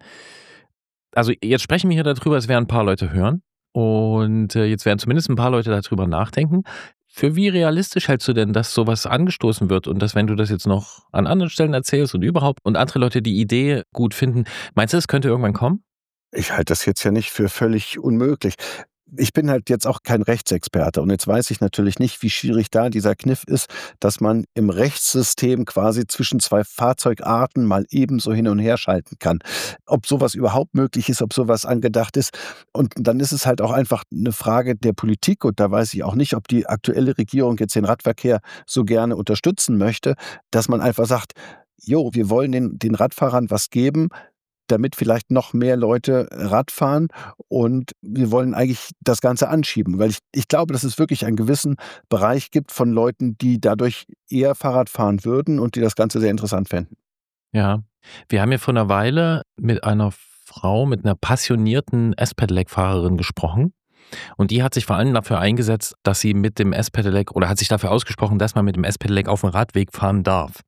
Also, jetzt sprechen wir hier darüber, es werden ein paar Leute hören und, jetzt werden zumindest ein paar Leute darüber nachdenken. Für wie realistisch hältst du denn, dass sowas angestoßen wird und dass, wenn du das jetzt noch an anderen Stellen erzählst und überhaupt und andere Leute die Idee gut finden, meinst du, es könnte irgendwann kommen? Ich halte das jetzt ja nicht für völlig unmöglich. Ich bin halt jetzt auch kein Rechtsexperte und jetzt weiß ich natürlich nicht, wie schwierig da dieser Kniff ist, dass man im Rechtssystem quasi zwischen 2 Fahrzeugarten mal ebenso hin und her schalten kann. Ob sowas überhaupt möglich ist, ob sowas angedacht ist. Und dann ist es halt auch einfach eine Frage der Politik und da weiß ich auch nicht, ob die aktuelle Regierung jetzt den Radverkehr so gerne unterstützen möchte, dass man einfach sagt: „Jo, wir wollen den Radfahrern was geben, damit vielleicht noch mehr Leute Rad fahren und wir wollen eigentlich das Ganze anschieben.“ Weil ich glaube, dass es wirklich einen gewissen Bereich gibt von Leuten, die dadurch eher Fahrrad fahren würden und die das Ganze sehr interessant fänden. Ja. Wir haben ja vor einer Weile mit einer Frau, mit einer passionierten S-Pedelec-Fahrerin gesprochen und die hat sich vor allem dafür eingesetzt, dass sie mit dem S-Pedelec oder hat sich dafür ausgesprochen, dass man mit dem S-Pedelec auf dem Radweg fahren darf.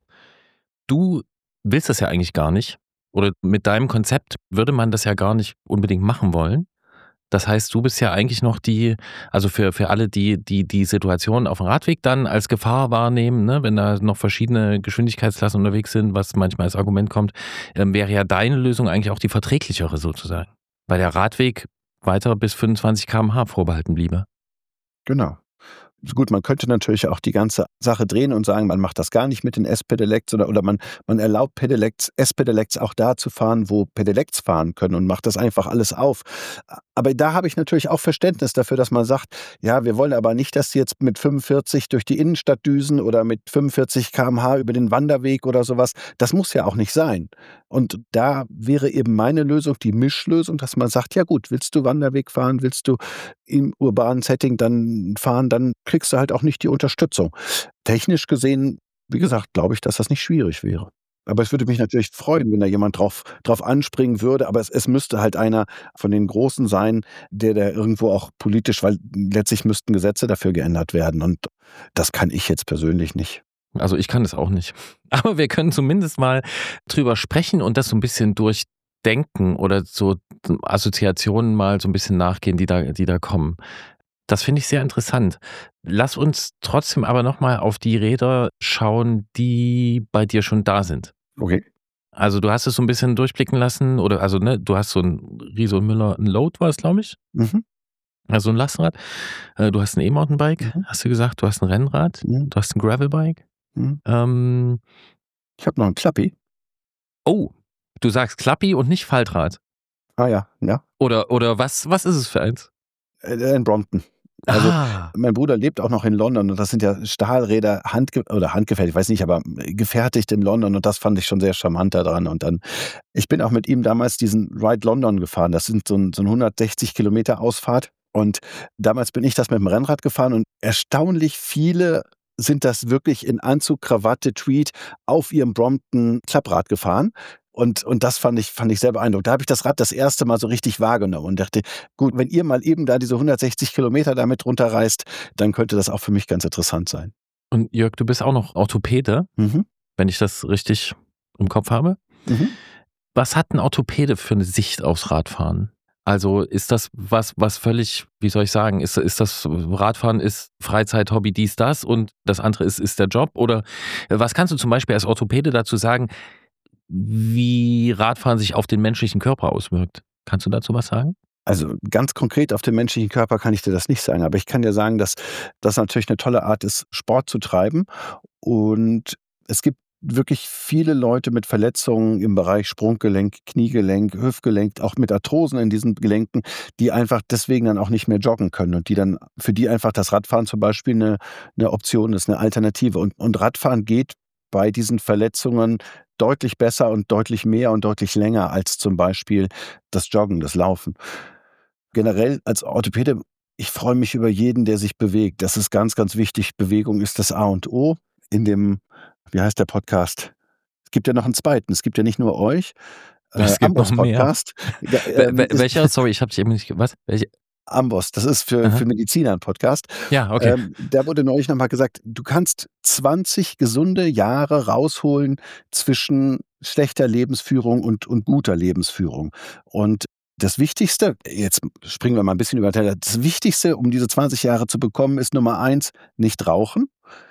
Du willst das ja eigentlich gar nicht oder mit deinem Konzept würde man das ja gar nicht unbedingt machen wollen. Das heißt, du bist ja eigentlich noch also für alle, die Situation auf dem Radweg dann als Gefahr wahrnehmen, ne, wenn da noch verschiedene Geschwindigkeitsklassen unterwegs sind, was manchmal als Argument kommt, wäre ja deine Lösung eigentlich auch die verträglichere sozusagen, weil der Radweg weiter bis 25 km/h vorbehalten bliebe. Genau. Gut, man könnte natürlich auch die ganze Sache drehen und sagen, man macht das gar nicht mit den S-Pedelecs oder man erlaubt S-Pedelecs auch da zu fahren, wo Pedelecs fahren können und macht das einfach alles auf. Aber da habe ich natürlich auch Verständnis dafür, dass man sagt: „Ja, wir wollen aber nicht, dass die jetzt mit 45 durch die Innenstadt düsen oder mit 45 km/h über den Wanderweg oder sowas. Das muss ja auch nicht sein. Und da wäre eben meine Lösung die Mischlösung, dass man sagt: „Ja gut, willst du Wanderweg fahren, willst du im urbanen Setting dann fahren, dann kriegst du halt auch nicht die Unterstützung.“ Technisch gesehen, wie gesagt, glaube ich, dass das nicht schwierig wäre. Aber es würde mich natürlich freuen, wenn da jemand drauf anspringen würde, aber es müsste halt einer von den Großen sein, der da irgendwo auch politisch, weil letztlich müssten Gesetze dafür geändert werden und das kann ich jetzt persönlich nicht. Also ich kann das auch nicht. Aber wir können zumindest mal drüber sprechen und das so ein bisschen durchdenken oder so Assoziationen mal so ein bisschen nachgehen, die da kommen. Das finde ich sehr interessant. Lass uns trotzdem aber noch mal auf die Räder schauen, die bei dir schon da sind. Okay. Also, du hast es so ein bisschen durchblicken lassen oder also, ne, du hast so ein Riese und Müller 'n Load war es, glaube ich? Mhm. Also, 'n Lastenrad. Du hast ein E-Mountainbike, Mhm. hast du gesagt. Du hast ein Rennrad, Mhm. du hast ein Gravelbike. Mhm. Ähm, Ich habe noch 'n Klappi. oh, du sagst Klappi und nicht Faltrad. Ah ja, ja. Oder was ist es für eins? In Brompton. Also, Ah, mein Bruder lebt auch noch in London und das sind ja Stahlräder handgefertigt, ich weiß nicht, aber gefertigt in London und das fand ich schon sehr charmant da dran. Und dann ich bin auch mit ihm damals diesen Ride London gefahren. Das sind so 'n 160 Kilometer Ausfahrt und damals bin ich das mit dem Rennrad gefahren und erstaunlich viele sind das wirklich in Anzug, Krawatte, Tweed auf ihrem Brompton Klapprad gefahren. Und das fand ich sehr beeindruckend. Da habe ich das Rad das erste Mal so richtig wahrgenommen und dachte, gut, wenn ihr mal eben da diese 160 Kilometer damit runterreist, dann könnte das auch für mich ganz interessant sein. Und Jörg, du bist auch noch Orthopäde, Mhm. wenn ich das richtig im Kopf habe. Mhm. Was hat ein Orthopäde für eine Sicht aufs Radfahren? Also ist das was völlig, wie soll ich sagen, ist das Radfahren ist Freizeit, Hobby, dies, das und das andere ist der Job? Oder was kannst du zum Beispiel als Orthopäde dazu sagen, wie Radfahren sich auf den menschlichen Körper auswirkt? Kannst du dazu was sagen? Also ganz konkret auf den menschlichen Körper kann ich dir das nicht sagen, aber ich kann dir sagen, dass das natürlich eine tolle Art ist, Sport zu treiben. Und es gibt wirklich viele Leute mit Verletzungen im Bereich Sprunggelenk, Kniegelenk, Hüftgelenk, auch mit Arthrosen in diesen Gelenken, die einfach deswegen dann auch nicht mehr joggen können und für die einfach das Radfahren zum Beispiel eine Option ist, eine Alternative. Und Radfahren geht bei diesen Verletzungen deutlich besser und deutlich mehr und deutlich länger als zum Beispiel das Joggen, das Laufen. Generell als Orthopäde, ich freue mich über jeden, der sich bewegt. Das ist ganz, ganz wichtig. Bewegung ist das A und O. In dem, wie heißt der Podcast? Es gibt ja noch einen zweiten. Es gibt ja nicht nur euch. Es gibt noch Amboss mehr. Podcast. Welcher? Sorry, ich habe dich eben nicht. Was? Welche? Amboss, das ist für Aha. Mediziner ein Podcast. Ja, okay. Da wurde neulich nochmal gesagt, du kannst 20 gesunde Jahre rausholen zwischen schlechter Lebensführung und guter Lebensführung. Und das Wichtigste, jetzt springen wir mal ein bisschen über den Tellerrand, das Wichtigste, um diese 20 Jahre zu bekommen, ist Nummer 1, nicht rauchen.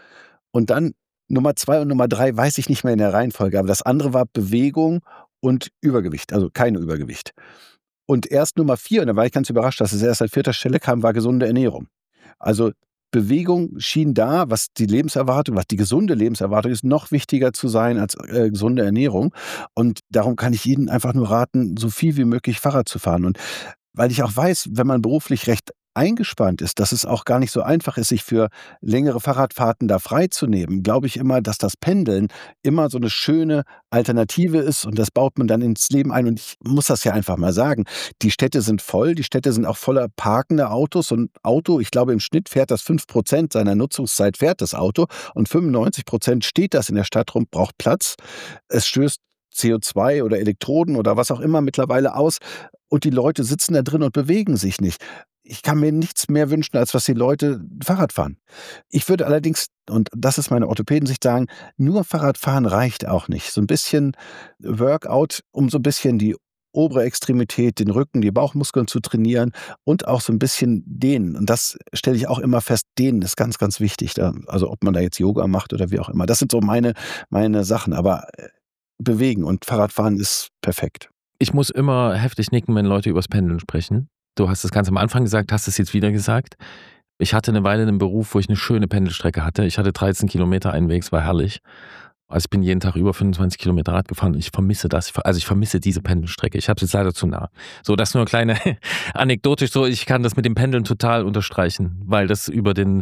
Und dann Nummer 2 und Nummer 3 weiß ich nicht mehr in der Reihenfolge, aber das andere war Bewegung und Übergewicht, also kein Übergewicht. Und erst Nummer 4, und da war ich ganz überrascht, dass es erst an 4. Stelle kam, war gesunde Ernährung. Also Bewegung schien da, was die Lebenserwartung, was die gesunde Lebenserwartung ist, noch wichtiger zu sein als gesunde Ernährung. Und darum kann ich jedem einfach nur raten, so viel wie möglich Fahrrad zu fahren. Und weil ich auch weiß, wenn man beruflich recht eingespannt ist, dass es auch gar nicht so einfach ist, sich für längere Fahrradfahrten da freizunehmen, glaube ich immer, dass das Pendeln immer so eine schöne Alternative ist und das baut man dann ins Leben ein. Und ich muss das ja einfach mal sagen, die Städte sind voll, die Städte sind auch voller parkender Autos und Auto, ich glaube im Schnitt fährt das 5% seiner Nutzungszeit fährt das Auto und 95% steht das in der Stadt rum, braucht Platz. Es stößt CO2 oder Elektroden oder was auch immer mittlerweile aus und die Leute sitzen da drin und bewegen sich nicht. Ich kann mir nichts mehr wünschen, als was die Leute Fahrrad fahren. Ich würde allerdings, und das ist meine Orthopädensicht, sagen, nur Fahrradfahren reicht auch nicht. So ein bisschen Workout, um so ein bisschen die obere Extremität, den Rücken, die Bauchmuskeln zu trainieren und auch so ein bisschen dehnen. Und das stelle ich auch immer fest, dehnen ist ganz, ganz wichtig. Also ob man da jetzt Yoga macht oder wie auch immer. Das sind so meine Sachen. Aber bewegen und Fahrradfahren ist perfekt. Ich muss immer heftig nicken, wenn Leute übers Pendeln sprechen. Du hast es ganz am Anfang gesagt, hast es jetzt wieder gesagt. Ich hatte eine Weile einen Beruf, wo ich eine schöne Pendelstrecke hatte. Ich hatte 13 Kilometer einwegs, war herrlich. Also ich bin jeden Tag über 25 Kilometer Rad gefahren. Ich vermisse das. Also ich vermisse diese Pendelstrecke. Ich habe es jetzt leider zu nah. So, das nur eine kleine anekdotisch so. Ich kann das mit dem Pendeln total unterstreichen, weil das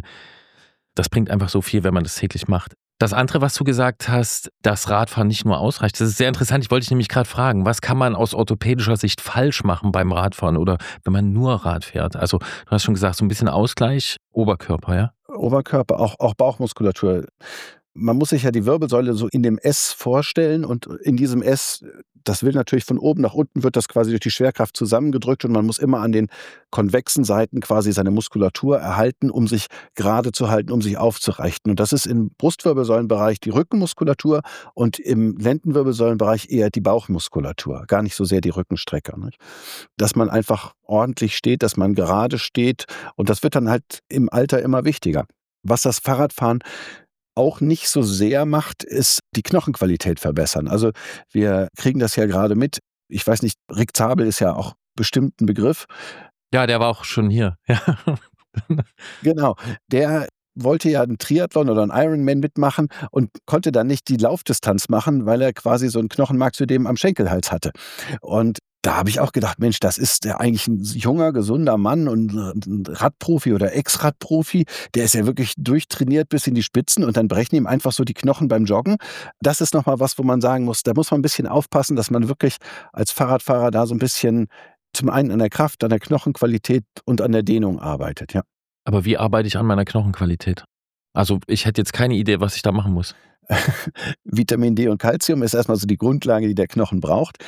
bringt einfach so viel, wenn man das täglich macht. Das andere, was du gesagt hast, dass Radfahren nicht nur ausreicht, das ist sehr interessant. Ich wollte dich nämlich gerade fragen, was kann man aus orthopädischer Sicht falsch machen beim Radfahren oder wenn man nur Rad fährt? Also du hast schon gesagt, so ein bisschen Ausgleich, Oberkörper, ja? Oberkörper, auch Bauchmuskulatur. Man muss sich ja die Wirbelsäule so in dem S vorstellen und in diesem S, das will natürlich von oben nach unten, wird das quasi durch die Schwerkraft zusammengedrückt und man muss immer an den konvexen Seiten quasi seine Muskulatur erhalten, um sich gerade zu halten, um sich aufzurichten. Und das ist im Brustwirbelsäulenbereich die Rückenmuskulatur und im Lendenwirbelsäulenbereich eher die Bauchmuskulatur, gar nicht so sehr die Rückenstrecker. Nicht? Dass man einfach ordentlich steht, dass man gerade steht und das wird dann halt im Alter immer wichtiger. Was das Fahrradfahren auch nicht so sehr macht, ist die Knochenqualität verbessern. Also wir kriegen das ja gerade mit. Ich weiß nicht, Rick Zabel ist ja auch bestimmt ein Begriff. Ja, der war auch schon hier. Ja. Genau, der wollte ja einen Triathlon oder einen Ironman mitmachen und konnte dann nicht die Laufdistanz machen, weil er quasi so ein Knochenmarksödem am Schenkelhals hatte. Und da habe ich auch gedacht, Mensch, das ist ja eigentlich ein junger, gesunder Mann und ein Radprofi oder Ex-Radprofi. Der ist ja wirklich durchtrainiert bis in die Spitzen und dann brechen ihm einfach so die Knochen beim Joggen. Das ist nochmal was, wo man sagen muss, da muss man ein bisschen aufpassen, dass man wirklich als Fahrradfahrer da so ein bisschen zum einen an der Kraft, an der Knochenqualität und an der Dehnung arbeitet, ja. Aber wie arbeite ich an meiner Knochenqualität? Also ich hätte jetzt keine Idee, was ich da machen muss. Vitamin D und Calcium ist erstmal so die Grundlage, die der Knochen braucht.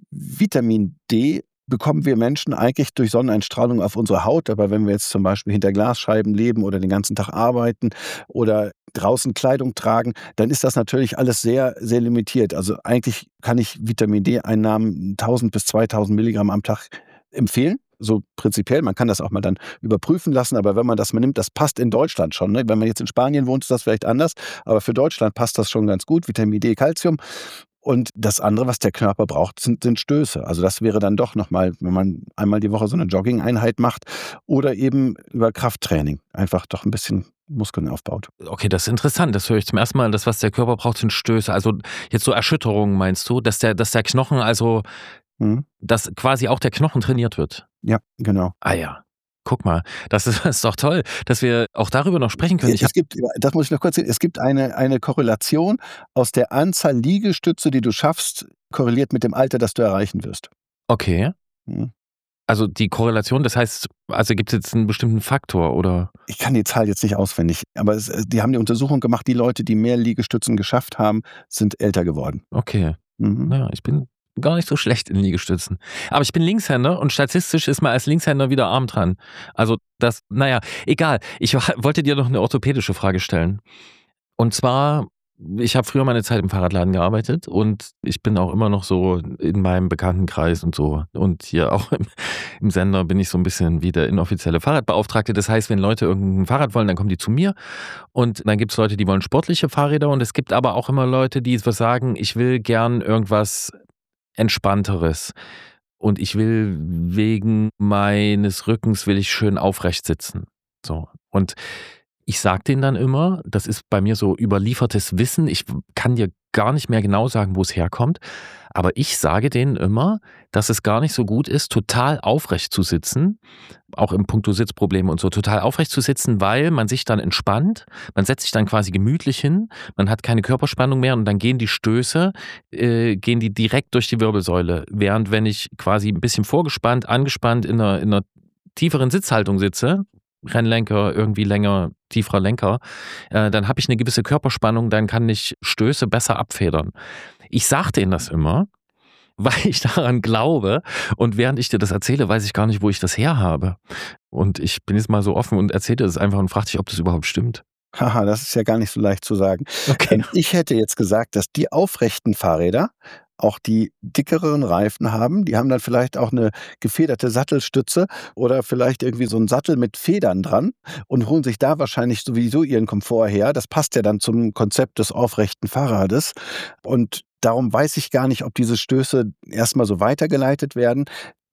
Vitamin D bekommen wir Menschen eigentlich durch Sonneneinstrahlung auf unsere Haut, aber wenn wir jetzt zum Beispiel hinter Glasscheiben leben oder den ganzen Tag arbeiten oder draußen Kleidung tragen, dann ist das natürlich alles sehr, sehr limitiert. Also eigentlich kann ich Vitamin D-Einnahmen 1000 bis 2000 Milligramm am Tag empfehlen. So prinzipiell, man kann das auch mal dann überprüfen lassen, aber wenn man das mal nimmt, das passt in Deutschland schon. Ne? Wenn man jetzt in Spanien wohnt, ist das vielleicht anders, aber für Deutschland passt das schon ganz gut, Vitamin D, Calcium. Und das andere, was der Körper braucht, sind Stöße. Also das wäre dann doch nochmal, wenn man einmal die Woche so eine Jogging-Einheit macht oder eben über Krafttraining einfach doch ein bisschen Muskeln aufbaut. Okay, das ist interessant. Das höre ich zum ersten Mal. Das, was der Körper braucht, sind Stöße. Also jetzt so Erschütterungen meinst du, dass der Knochen, also Mhm. dass quasi auch der Knochen trainiert wird? Ja, genau. Ah ja, guck mal, das ist doch toll, dass wir auch darüber noch sprechen können. Es gibt, das muss ich noch kurz sehen, es gibt eine Korrelation aus der Anzahl Liegestütze, die du schaffst, korreliert mit dem Alter, das du erreichen wirst. Okay, Mhm. also die Korrelation, das heißt, also gibt es jetzt einen bestimmten Faktor oder? Ich kann die Zahl jetzt nicht auswendig, aber die haben die Untersuchung gemacht, die Leute, die mehr Liegestützen geschafft haben, sind älter geworden. Okay, Mhm. ja, ich bin gar nicht so schlecht in Liegestützen. Aber ich bin Linkshänder und statistisch ist man als Linkshänder wieder arm dran. Also das, naja, egal. Ich wollte dir noch eine orthopädische Frage stellen. Und zwar, ich habe früher meine Zeit im Fahrradladen gearbeitet und ich bin auch immer noch so in meinem Bekanntenkreis und so. Und hier auch im Sender bin ich so ein bisschen wie der inoffizielle Fahrradbeauftragte. Das heißt, wenn Leute irgendein Fahrrad wollen, dann kommen die zu mir. Und dann gibt es Leute, die wollen sportliche Fahrräder. Und es gibt aber auch immer Leute, die sagen, ich will gern irgendwas Entspannteres. Und ich will wegen meines Rückens will ich schön aufrecht sitzen. So. Und ich sage denen dann immer, das ist bei mir so überliefertes Wissen, ich kann dir gar nicht mehr genau sagen, wo es herkommt, aber ich sage denen immer, dass es gar nicht so gut ist, total aufrecht zu sitzen, auch im Puncto Sitzprobleme und so, total aufrecht zu sitzen, weil man sich dann entspannt, man setzt sich dann quasi gemütlich hin, man hat keine Körperspannung mehr und dann gehen die Stöße, gehen die direkt durch die Wirbelsäule, während wenn ich quasi ein bisschen vorgespannt, angespannt in einer tieferen Sitzhaltung sitze, Rennlenker, irgendwie länger, tieferer Lenker, dann habe ich eine gewisse Körperspannung, dann kann ich Stöße besser abfedern. Ich sage denen das immer, weil ich daran glaube und während ich dir das erzähle, weiß ich gar nicht, wo ich das her habe. Und ich bin jetzt mal so offen und erzähle dir das einfach und frage dich, ob das überhaupt stimmt. Haha, das ist ja gar nicht so leicht zu sagen. Okay. Ich hätte jetzt gesagt, dass die aufrechten Fahrräder auch die dickeren Reifen haben. Die haben dann vielleicht auch eine gefederte Sattelstütze oder vielleicht irgendwie so einen Sattel mit Federn dran und holen sich da wahrscheinlich sowieso ihren Komfort her. Das passt ja dann zum Konzept des aufrechten Fahrrades. Und darum weiß ich gar nicht, ob diese Stöße erstmal so weitergeleitet werden.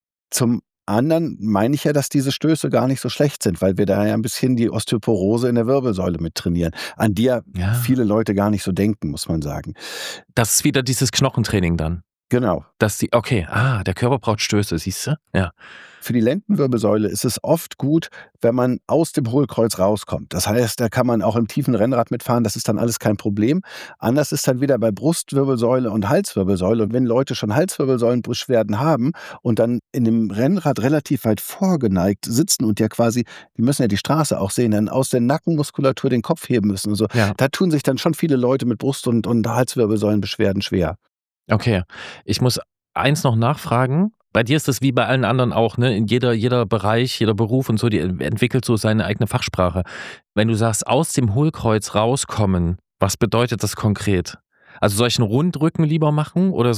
Zum anderen meine ich ja, dass diese Stöße gar nicht so schlecht sind, weil wir da ja ein bisschen die Osteoporose in der Wirbelsäule mit trainieren, an die ja Ja. viele Leute gar nicht so denken, muss man sagen. Das ist wieder dieses Knochentraining dann. Genau. Okay, der Körper braucht Stöße, siehst du? Ja. Für die Lendenwirbelsäule ist es oft gut, wenn man aus dem Hohlkreuz rauskommt. Das heißt, da kann man auch im tiefen Rennrad mitfahren, das ist dann alles kein Problem. Anders ist dann wieder bei Brustwirbelsäule und Halswirbelsäule. Und wenn Leute schon Halswirbelsäulenbeschwerden haben und dann in dem Rennrad relativ weit vorgeneigt sitzen und ja quasi, die müssen ja die Straße auch sehen, dann aus der Nackenmuskulatur den Kopf heben müssen und so, Ja. da tun sich dann schon viele Leute mit Brust- und Halswirbelsäulenbeschwerden schwer. Okay, ich muss eins noch nachfragen. Bei dir ist es wie bei allen anderen auch, ne? In jeder Bereich, jeder Beruf und so, die entwickelt so seine eigene Fachsprache. Wenn du sagst, aus dem Hohlkreuz rauskommen, was bedeutet das konkret? Also soll ich einen Rundrücken lieber machen oder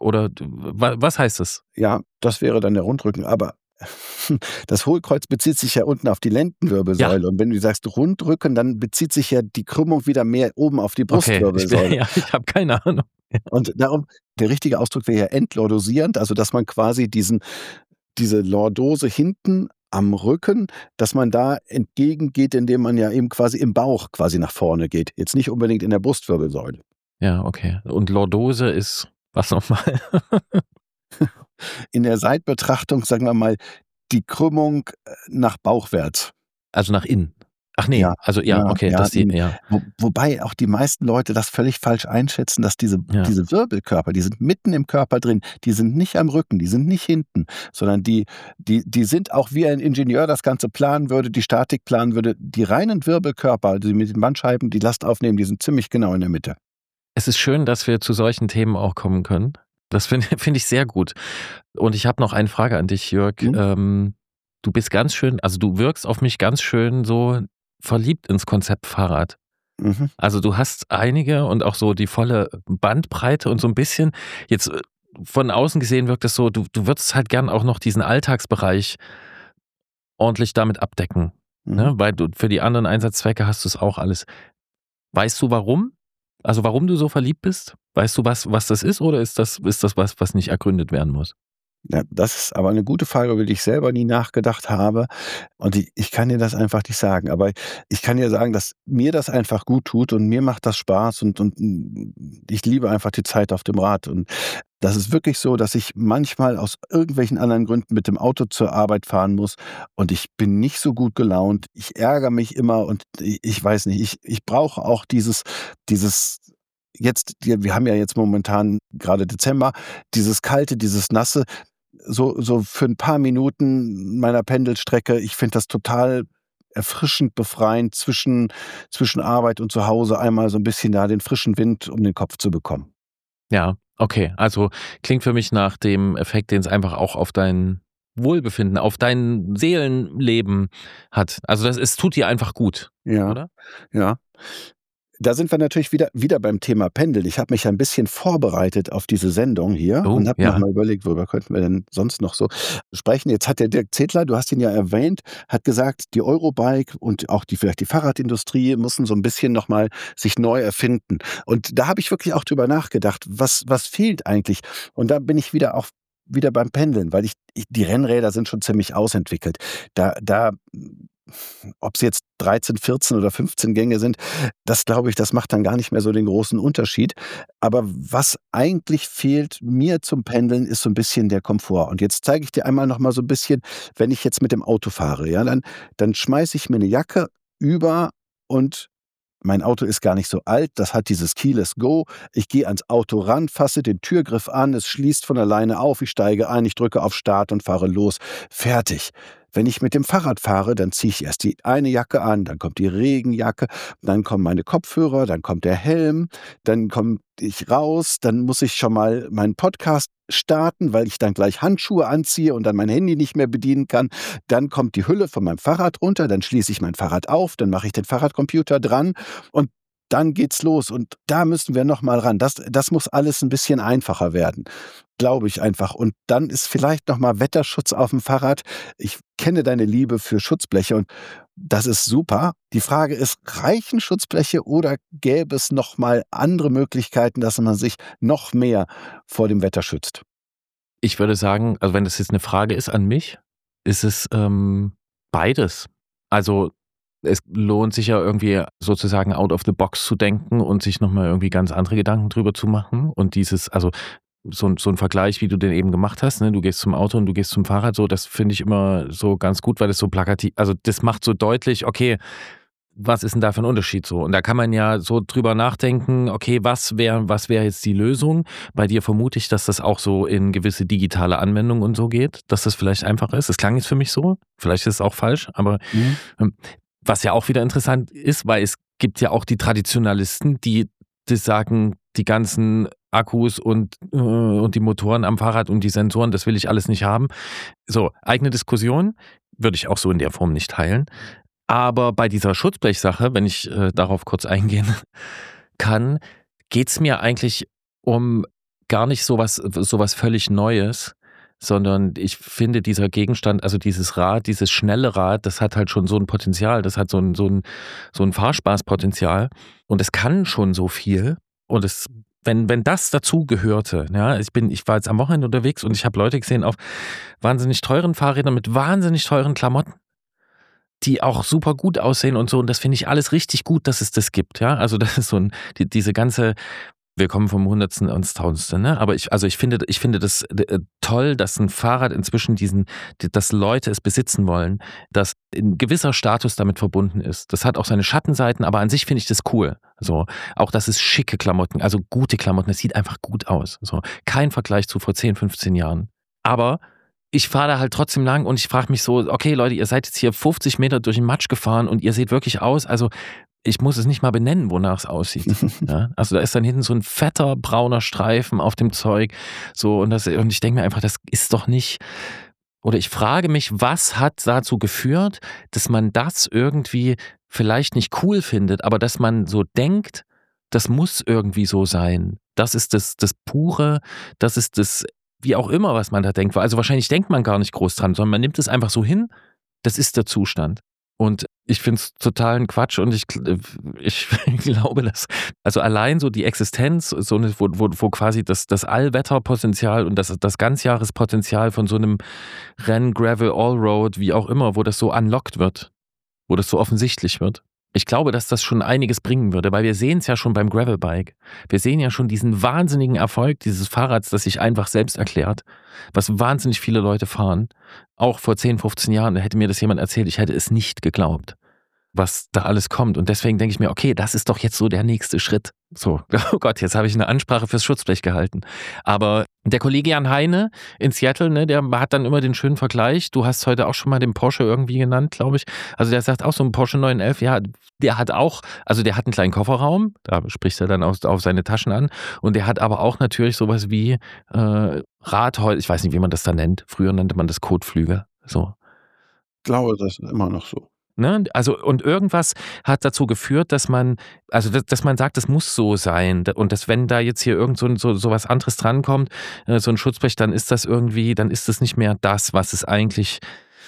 was heißt es? Ja, das wäre dann der Rundrücken, aber das Hohlkreuz bezieht sich ja unten auf die Lendenwirbelsäule. Und wenn du sagst Rundrücken, dann bezieht sich ja die Krümmung wieder mehr oben auf die Okay, Brustwirbelsäule. ich habe keine Ahnung. Und darum, der richtige Ausdruck wäre ja entlordosierend, also dass man quasi diese Lordose hinten am Rücken, dass man da entgegengeht, indem man ja eben quasi im Bauch quasi nach vorne geht. Jetzt nicht unbedingt in der Brustwirbelsäule. Ja, okay. Und Lordose ist was nochmal? In der Seitbetrachtung, sagen wir mal, die Krümmung nach bauchwärts. Also nach innen. Ach nee, Ja, also ja, okay, dass die, ja. Wobei auch die meisten Leute das völlig falsch einschätzen, dass diese Wirbelkörper, die sind mitten im Körper drin, die sind nicht am Rücken, die sind nicht hinten, sondern die sind auch wie ein Ingenieur das Ganze planen würde, die Statik planen würde. Die reinen Wirbelkörper, die mit den Bandscheiben die Last aufnehmen, die sind ziemlich genau in der Mitte. Es ist schön, dass wir zu solchen Themen auch kommen können. Das find ich sehr gut. Und ich habe noch eine Frage an dich, Jörg. Du bist ganz schön, also du wirkst auf mich ganz schön so verliebt ins Konzept Fahrrad. Mhm. Also du hast einige und auch so die volle Bandbreite und so ein bisschen, jetzt von außen gesehen wirkt es so, du würdest halt gern auch noch diesen Alltagsbereich ordentlich damit abdecken. Mhm. Ne? Weil du für die anderen Einsatzzwecke hast du es auch alles. Weißt du warum? Also warum du so verliebt bist? Weißt du, was das ist, oder ist das was nicht ergründet werden muss? Ja, das ist aber eine gute Frage, über die ich selber nie nachgedacht habe. Und ich kann dir das einfach nicht sagen. Aber ich kann dir sagen, dass mir das einfach gut tut und mir macht das Spaß und ich liebe einfach die Zeit auf dem Rad. Und das ist wirklich so, dass ich manchmal aus irgendwelchen anderen Gründen mit dem Auto zur Arbeit fahren muss und ich bin nicht so gut gelaunt. Ich ärgere mich immer und ich weiß nicht, ich brauche auch dieses jetzt, wir haben ja jetzt momentan gerade Dezember, dieses Kalte, dieses Nasse, so für ein paar Minuten meiner Pendelstrecke. Ich finde das total erfrischend, befreiend zwischen Arbeit und zu Hause einmal so ein bisschen da den frischen Wind um den Kopf zu bekommen. Ja, okay. Also klingt für mich nach dem Effekt, den es einfach auch auf dein Wohlbefinden, auf dein Seelenleben hat. Also es tut dir einfach gut, Ja, oder? ja. Da sind wir natürlich wieder beim Thema Pendeln. Ich habe mich ja 'n bisschen vorbereitet auf diese Sendung hier Oh, und habe noch ja. mal überlegt, worüber könnten wir denn sonst noch so sprechen. Jetzt hat der Dirk Zedler, du hast ihn ja erwähnt, hat gesagt, die Eurobike und auch vielleicht die Fahrradindustrie müssen so 'n bisschen noch mal sich neu erfinden. Und da habe ich wirklich auch drüber nachgedacht, was fehlt eigentlich? Und da bin ich wieder beim Pendeln, weil die Rennräder sind schon ziemlich ausentwickelt. Da ob's jetzt 13, 14 oder 15 Gänge sind, das glaube ich, das macht dann gar nicht mehr so den großen Unterschied. Aber was eigentlich fehlt mir zum Pendeln, ist so 'n bisschen der Komfort. Und jetzt zeige ich dir einmal noch mal so 'n bisschen, wenn ich jetzt mit dem Auto fahre, ja, dann schmeiße ich mir 'ne Jacke über und mein Auto ist gar nicht so alt, das hat dieses Keyless Go. Ich gehe ans Auto ran, fasse den Türgriff an, es schließt von alleine auf, ich steige ein, ich drücke auf Start und fahre los. Fertig. Wenn ich mit dem Fahrrad fahre, dann ziehe ich erst die eine Jacke an, dann kommt die Regenjacke, dann kommen meine Kopfhörer, dann kommt der Helm, dann komme ich raus, dann muss ich schon mal meinen Podcast starten, weil ich dann gleich Handschuhe anziehe und dann mein Handy nicht mehr bedienen kann. Dann kommt die Hülle von meinem Fahrrad runter, dann schließe ich mein Fahrrad auf, dann mache ich den Fahrradcomputer dran und dann geht's los. Und da müssen wir noch mal ran. Das muss alles ein bisschen einfacher werden, glaube ich einfach. Und dann ist vielleicht noch mal Wetterschutz auf dem Fahrrad. Ich kenne deine Liebe für Schutzbleche und das ist super. Die Frage ist, reichen Schutzbleche oder gäbe es noch mal andere Möglichkeiten, dass man sich noch mehr vor dem Wetter schützt? Ich würde sagen, also wenn das jetzt eine Frage ist an mich, ist es beides. Also es lohnt sich ja irgendwie sozusagen out of the box zu denken und sich nochmal irgendwie ganz andere Gedanken drüber zu machen. Und also so ein Vergleich, wie du den eben gemacht hast, ne? Du gehst zum Auto und du gehst zum Fahrrad, so, das finde ich immer so ganz gut, weil das so plakativ, also das macht so deutlich, okay, was ist denn da für ein Unterschied so? Und da kann man ja so drüber nachdenken, okay, was wär jetzt die Lösung? Bei dir vermute ich, dass das auch so in gewisse digitale Anwendungen und so geht, dass das vielleicht einfach ist. Das klang jetzt für mich so, vielleicht ist es auch falsch, aber Mhm. was ja auch wieder interessant ist, weil es gibt ja auch die Traditionalisten, die sagen, die ganzen Akkus und die Motoren am Fahrrad und die Sensoren, das will ich alles nicht haben. So, eigene Diskussion, würde ich auch so in der Form nicht teilen. Aber bei dieser Schutzblechsache, wenn ich darauf kurz eingehen kann, geht es mir eigentlich um gar nicht sowas völlig Neues, sondern ich finde, dieser Gegenstand, also dieses Rad, dieses schnelle Rad, das hat halt schon so ein Potenzial, das hat so ein Fahrspaßpotenzial und es kann schon so viel und wenn das dazu gehörte, ja, ich war jetzt am Wochenende unterwegs und ich habe Leute gesehen auf wahnsinnig teuren Fahrrädern mit wahnsinnig teuren Klamotten, die auch super gut aussehen und so. Und das finde ich alles richtig gut, dass es das gibt, ja. Also das ist diese ganze, wir kommen vom Hundertsten ins Tausendste, ne? Aber ich finde das toll, dass ein Fahrrad inzwischen dass Leute es besitzen wollen, dass ein gewisser Status damit verbunden ist. Das hat auch seine Schattenseiten, aber an sich finde ich das cool. So, auch das ist schicke Klamotten, also gute Klamotten, das sieht einfach gut aus. So, kein Vergleich zu vor 10, 15 Jahren. Aber ich fahre da halt trotzdem lang und ich frage mich so, okay Leute, ihr seid jetzt hier 50 Meter durch den Matsch gefahren und ihr seht wirklich aus, also ich muss es nicht mal benennen, wonach es aussieht. Ja? Also da ist dann hinten so ein fetter brauner Streifen auf dem Zeug. So, und ich denke mir einfach, das ist doch nicht. Oder ich frage mich, was hat dazu geführt, dass man das irgendwie vielleicht nicht cool findet, aber dass man so denkt, das muss irgendwie so sein. Das ist das Pure, das ist das, wie auch immer, was man da denkt. Also wahrscheinlich denkt man gar nicht groß dran, sondern man nimmt es einfach so hin, das ist der Zustand. Und ich finde es totalen Quatsch und ich glaube, dass, also allein so die Existenz, so eine, wo quasi das Allwetterpotenzial und das Ganzjahrespotenzial von so einem Renn, Gravel, Allroad, wie auch immer, wo das so unlocked wird, wo das so offensichtlich wird. Ich glaube, dass das schon einiges bringen würde, weil wir sehen es ja schon beim Gravelbike. Wir sehen ja schon diesen wahnsinnigen Erfolg dieses Fahrrads, das sich einfach selbst erklärt, was wahnsinnig viele Leute fahren. Auch vor 10, 15 Jahren hätte mir das jemand erzählt, ich hätte es nicht geglaubt, was da alles kommt. Und deswegen denke ich mir, okay, das ist doch jetzt so der nächste Schritt. So, oh Gott, jetzt habe ich eine Ansprache fürs Schutzblech gehalten. Aber der Kollege Jan Heine in Seattle, ne, der hat dann immer den schönen Vergleich. Du hast heute auch schon mal den Porsche irgendwie genannt, glaube ich. Also der sagt auch so ein Porsche 911, ja, der hat auch, also der hat einen kleinen Kofferraum, da spricht er dann auf seine Taschen an. Und der hat aber auch natürlich sowas wie Radholz, ich weiß nicht, wie man das da nennt. Früher nannte man das Kotflügel. So. Ich glaube, das ist immer noch so. Ne? Also, und irgendwas hat dazu geführt, dass man sagt, es muss so sein. Und dass, wenn da jetzt hier irgend so was anderes drankommt, so ein Schutzblech, dann ist das irgendwie, dann ist es nicht mehr das, was es eigentlich,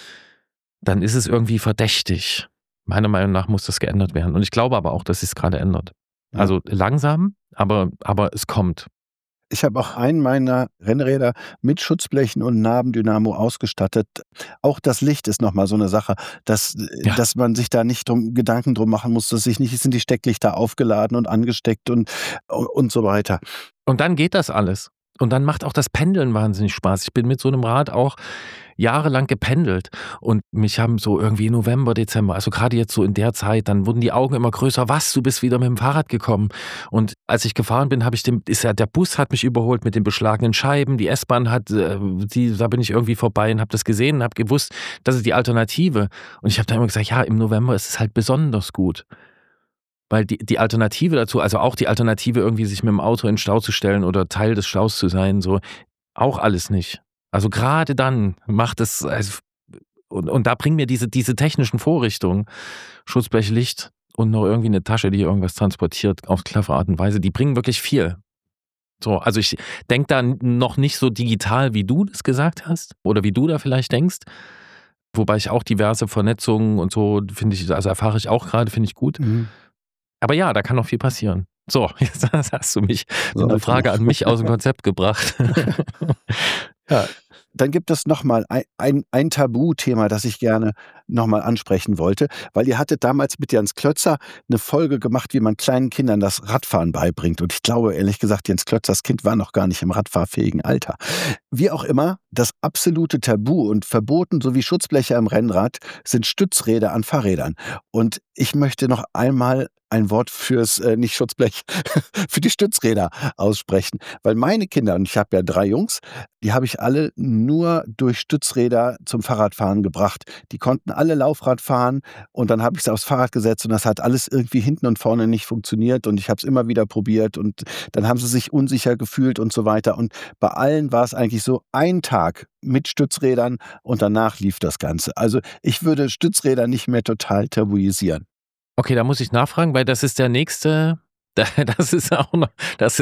dann ist es irgendwie verdächtig. Meiner Meinung nach muss das geändert werden. Und ich glaube aber auch, dass es gerade ändert. Ja. Also langsam, aber es kommt. Ich habe auch einen meiner Rennräder mit Schutzblechen und Nabendynamo ausgestattet. Auch das Licht ist nochmal so eine Sache, dass man sich da nicht Gedanken drum machen muss, dass sind die Stecklichter aufgeladen und angesteckt und so weiter. Und dann geht das alles. Und dann macht auch das Pendeln wahnsinnig Spaß. Ich bin mit so einem Rad auch jahrelang gependelt und mich haben so irgendwie November, Dezember, also gerade jetzt so in der Zeit, dann wurden die Augen immer größer. Was, du bist wieder mit dem Fahrrad gekommen? Und als ich gefahren bin, der Bus hat mich überholt mit den beschlagenen Scheiben, die S-Bahn da bin ich irgendwie vorbei und habe das gesehen und habe gewusst, das ist die Alternative. Und ich habe dann immer gesagt, ja, im November ist es halt besonders gut. Weil die Alternative dazu, also auch die Alternative irgendwie sich mit dem Auto in den Stau zu stellen oder Teil des Staus zu sein, so auch alles nicht. Also gerade dann macht es, also, und da bringen mir diese technischen Vorrichtungen, Schutzblech, Licht und noch irgendwie eine Tasche, die irgendwas transportiert auf clevere Art und Weise, die bringen wirklich viel. So, also ich denke da noch nicht so digital, wie du das gesagt hast oder wie du da vielleicht denkst. Wobei ich auch diverse Vernetzungen und so, finde ich, also erfahre ich auch gerade, finde ich gut. Mhm. Aber ja, da kann noch viel passieren. So, jetzt hast du mich mit einer Frage an mich aus dem Konzept gebracht. Ja. Dann gibt es nochmal ein Tabuthema, das ich gerne nochmal ansprechen wollte, weil ihr hattet damals mit Jens Klötzer eine Folge gemacht, wie man kleinen Kindern das Radfahren beibringt. Und ich glaube, ehrlich gesagt, Jens Klötzers Kind war noch gar nicht im radfahrfähigen Alter. Wie auch immer, das absolute Tabu und verboten sowie Schutzbleche am Rennrad sind Stützräder an Fahrrädern. Und ich möchte noch einmal ein Wort fürs, nicht Schutzblech, für die Stützräder aussprechen. Weil meine Kinder, und ich habe ja 3 Jungs, die habe ich alle nur durch Stützräder zum Fahrradfahren gebracht. Die konnten alle Laufrad fahren und dann habe ich sie aufs Fahrrad gesetzt und das hat alles irgendwie hinten und vorne nicht funktioniert und ich habe es immer wieder probiert und dann haben sie sich unsicher gefühlt und so weiter. Und bei allen war es eigentlich so ein Tag mit Stützrädern und danach lief das Ganze. Also ich würde Stützräder nicht mehr total tabuisieren. Okay, da muss ich nachfragen, weil das ist der nächste, das ist auch noch,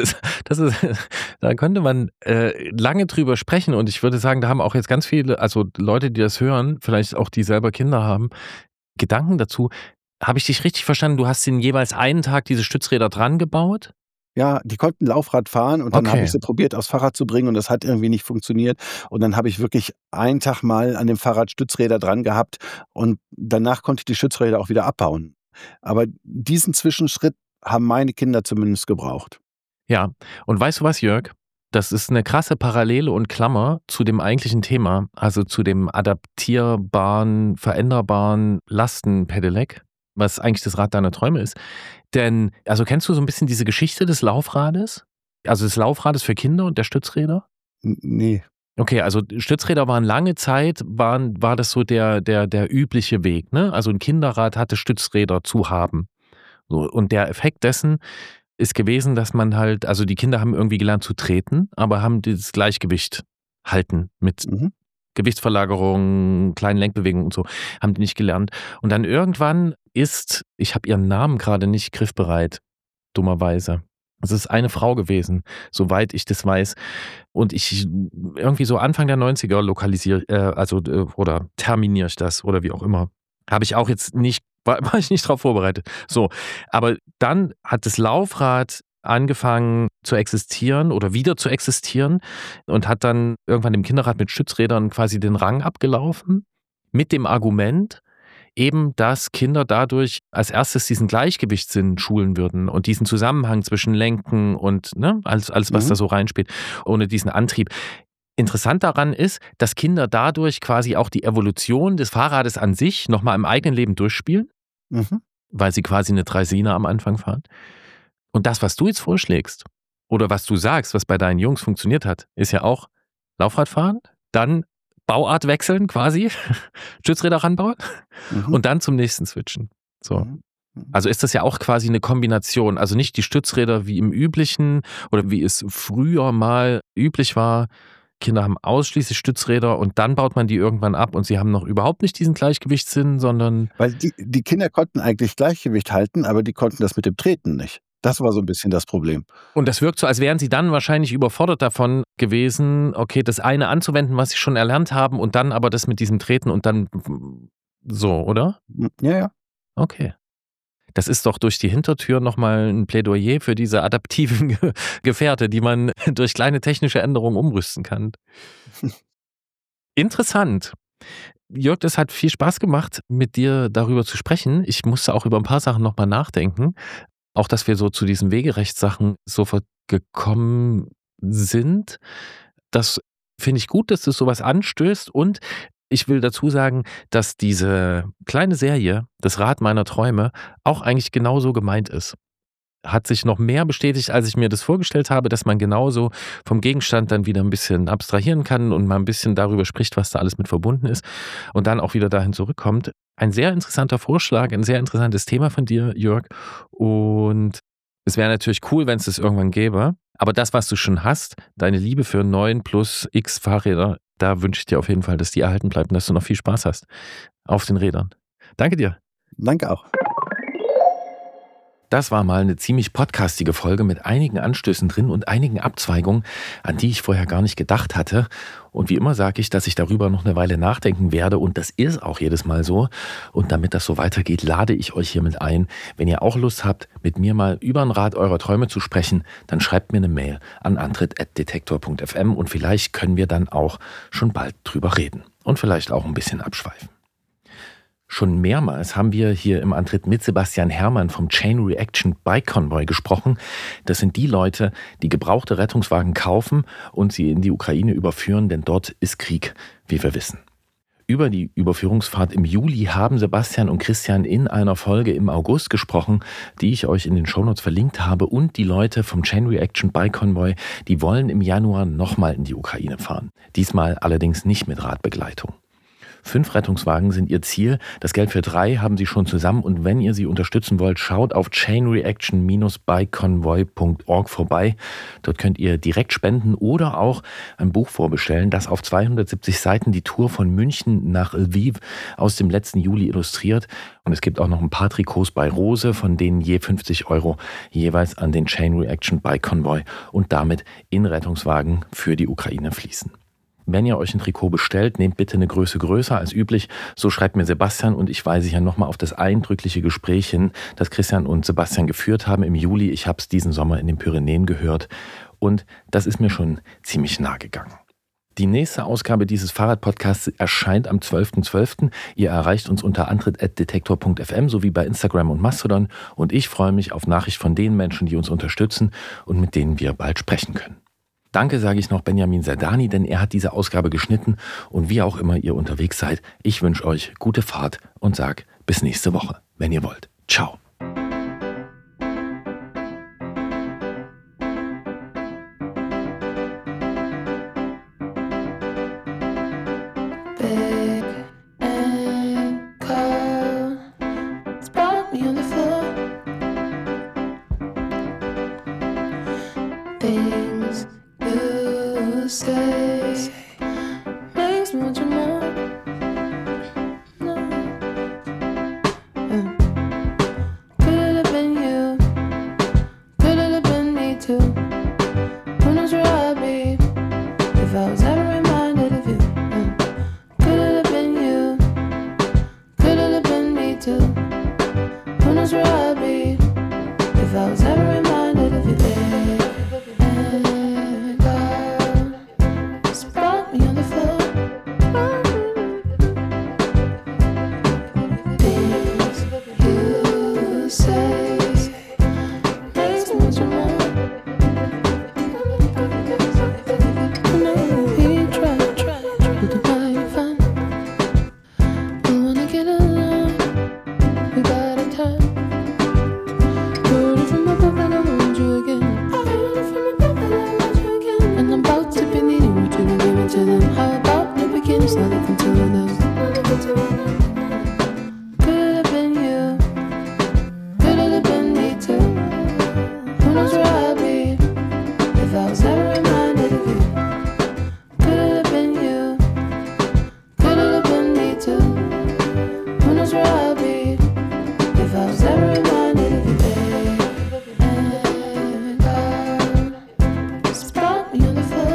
da könnte man lange drüber sprechen und ich würde sagen, da haben auch jetzt ganz viele, also Leute, die das hören, vielleicht auch die selber Kinder haben, Gedanken dazu. Habe ich dich richtig verstanden? Du hast in jeweils einen Tag diese Stützräder dran gebaut? Ja, die konnten Laufrad fahren und dann habe ich sie probiert, aufs Fahrrad zu bringen und das hat irgendwie nicht funktioniert. Und dann habe ich wirklich einen Tag mal an dem Fahrrad Stützräder dran gehabt und danach konnte ich die Stützräder auch wieder abbauen. Aber diesen Zwischenschritt haben meine Kinder zumindest gebraucht. Ja, und weißt du was, Jörg? Das ist eine krasse Parallele und Klammer zu dem eigentlichen Thema, also zu dem adaptierbaren, veränderbaren Lastenpedelec, was eigentlich das Rad deiner Träume ist. Denn, also kennst du so ein bisschen diese Geschichte des Laufrades? Also des Laufrades für Kinder und der Stützräder? Nee. Okay, also Stützräder waren lange Zeit, war das so der übliche Weg, ne? Also ein Kinderrad hatte Stützräder zu haben. So, und der Effekt dessen ist gewesen, dass man halt, also die Kinder haben irgendwie gelernt zu treten, aber haben dieses Gleichgewicht halten mit Gewichtsverlagerung, kleinen Lenkbewegungen und so, haben die nicht gelernt. Und dann irgendwann ich habe ihren Namen gerade nicht griffbereit, dummerweise. Es ist eine Frau gewesen, soweit ich das weiß. Und ich irgendwie so Anfang der 90er oder terminiere ich das oder wie auch immer. Habe ich auch jetzt nicht, war ich nicht drauf vorbereitet. So, aber dann hat das Laufrad angefangen zu existieren oder wieder zu existieren und hat dann irgendwann dem Kinderrad mit Stützrädern quasi den Rang abgelaufen, mit dem Argument eben, dass Kinder dadurch als erstes diesen Gleichgewichtssinn schulen würden und diesen Zusammenhang zwischen Lenken und alles was da so reinspielt, ohne diesen Antrieb. Interessant daran ist, dass Kinder dadurch quasi auch die Evolution des Fahrrades an sich nochmal im eigenen Leben durchspielen, weil sie quasi eine Draisina am Anfang fahren. Und das, was du jetzt vorschlägst oder was du sagst, was bei deinen Jungs funktioniert hat, ist ja auch Laufradfahren, dann Bauart wechseln quasi, Stützräder ranbauen und dann zum nächsten switchen. So. Also ist das ja auch quasi eine Kombination. Also nicht die Stützräder wie im üblichen oder wie es früher mal üblich war. Kinder haben ausschließlich Stützräder und dann baut man die irgendwann ab und sie haben noch überhaupt nicht diesen Gleichgewichtssinn, sondern... Weil die Kinder konnten eigentlich Gleichgewicht halten, aber die konnten das mit dem Treten nicht. Das war so ein bisschen das Problem. Und das wirkt so, als wären sie dann wahrscheinlich überfordert davon gewesen, okay, das eine anzuwenden, was sie schon erlernt haben und dann aber das mit diesem Treten und dann so, oder? Ja. Okay. Das ist doch durch die Hintertür nochmal ein Plädoyer für diese adaptiven Gefährte, die man durch kleine technische Änderungen umrüsten kann. Interessant. Jörg, das hat viel Spaß gemacht, mit dir darüber zu sprechen. Ich musste auch über ein paar Sachen nochmal nachdenken. Auch, dass wir so zu diesen Wegerechtssachen sofort gekommen sind. Das finde ich gut, dass du sowas anstößt. Und ich will dazu sagen, dass diese kleine Serie, das Rad meiner Träume, auch eigentlich genauso gemeint ist. Hat sich noch mehr bestätigt, als ich mir das vorgestellt habe, dass man genauso vom Gegenstand dann wieder ein bisschen abstrahieren kann und mal ein bisschen darüber spricht, was da alles mit verbunden ist und dann auch wieder dahin zurückkommt. Ein sehr interessanter Vorschlag, ein sehr interessantes Thema von dir, Jörg. Und es wäre natürlich cool, wenn es das irgendwann gäbe. Aber das, was du schon hast, deine Liebe für 9 plus X Fahrräder, da wünsche ich dir auf jeden Fall, dass die erhalten bleibt und dass du noch viel Spaß hast auf den Rädern. Danke dir. Danke auch. Das war mal eine ziemlich podcastige Folge mit einigen Anstößen drin und einigen Abzweigungen, an die ich vorher gar nicht gedacht hatte. Und wie immer sage ich, dass ich darüber noch eine Weile nachdenken werde und das ist auch jedes Mal so. Und damit das so weitergeht, lade ich euch hiermit ein. Wenn ihr auch Lust habt, mit mir mal über ein Rad eurer Träume zu sprechen, dann schreibt mir eine Mail an antritt@detektor.fm und vielleicht können wir dann auch schon bald drüber reden und vielleicht auch ein bisschen abschweifen. Schon mehrmals haben wir hier im Antritt mit Sebastian Herrmann vom Chain Reaction Bike Convoy gesprochen. Das sind die Leute, die gebrauchte Rettungswagen kaufen und sie in die Ukraine überführen, denn dort ist Krieg, wie wir wissen. Über die Überführungsfahrt im Juli haben Sebastian und Christian in einer Folge im August gesprochen, die ich euch in den Shownotes verlinkt habe. Und die Leute vom Chain Reaction Bike Convoy, die wollen im Januar nochmal in die Ukraine fahren. Diesmal allerdings nicht mit Radbegleitung. 5 Rettungswagen sind ihr Ziel. Das Geld für 3 haben sie schon zusammen. Und wenn ihr sie unterstützen wollt, schaut auf chainreaction-bikeconvoy.org vorbei. Dort könnt ihr direkt spenden oder auch ein Buch vorbestellen, das auf 270 Seiten die Tour von München nach Lviv aus dem letzten Juli illustriert. Und es gibt auch noch ein paar Trikots bei Rose, von denen je 50 € jeweils an den Chain Reaction Bike Convoy und damit in Rettungswagen für die Ukraine fließen. Wenn ihr euch ein Trikot bestellt, nehmt bitte eine Größe größer als üblich. So schreibt mir Sebastian und ich weise hier nochmal auf das eindrückliche Gespräch hin, das Christian und Sebastian geführt haben im Juli. Ich habe es diesen Sommer in den Pyrenäen gehört und das ist mir schon ziemlich nahe gegangen. Die nächste Ausgabe dieses Fahrradpodcasts erscheint am 12.12. Ihr erreicht uns unter antritt@detektor.fm sowie bei Instagram und Mastodon und ich freue mich auf Nachricht von den Menschen, die uns unterstützen und mit denen wir bald sprechen können. Danke sage ich noch Benjamin Serdani, denn er hat diese Ausgabe geschnitten und wie auch immer ihr unterwegs seid, ich wünsche euch gute Fahrt und sage bis nächste Woche, wenn ihr wollt. Ciao. Big and cold, spot me on the floor. and it's nothing to lose. Could have been you, could have been me too. Who knows where I'd be if I was ever reminded of you. Could have been you, could have been me too. Who knows where I'd be if I was ever reminded of you. And God spot me on the floor.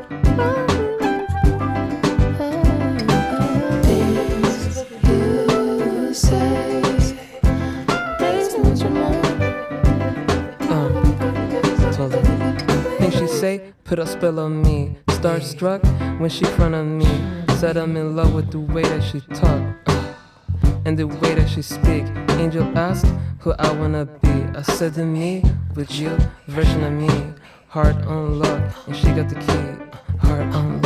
Things you say makes me want your mind. Things she say put a spell on me. Starstruck when she front of me. Said I'm in love with the way that she talk and the way that she speak. Angel asked who I wanna be. I said to me, with you, version of me. Heart on lock, and she got the key. Heart on lock.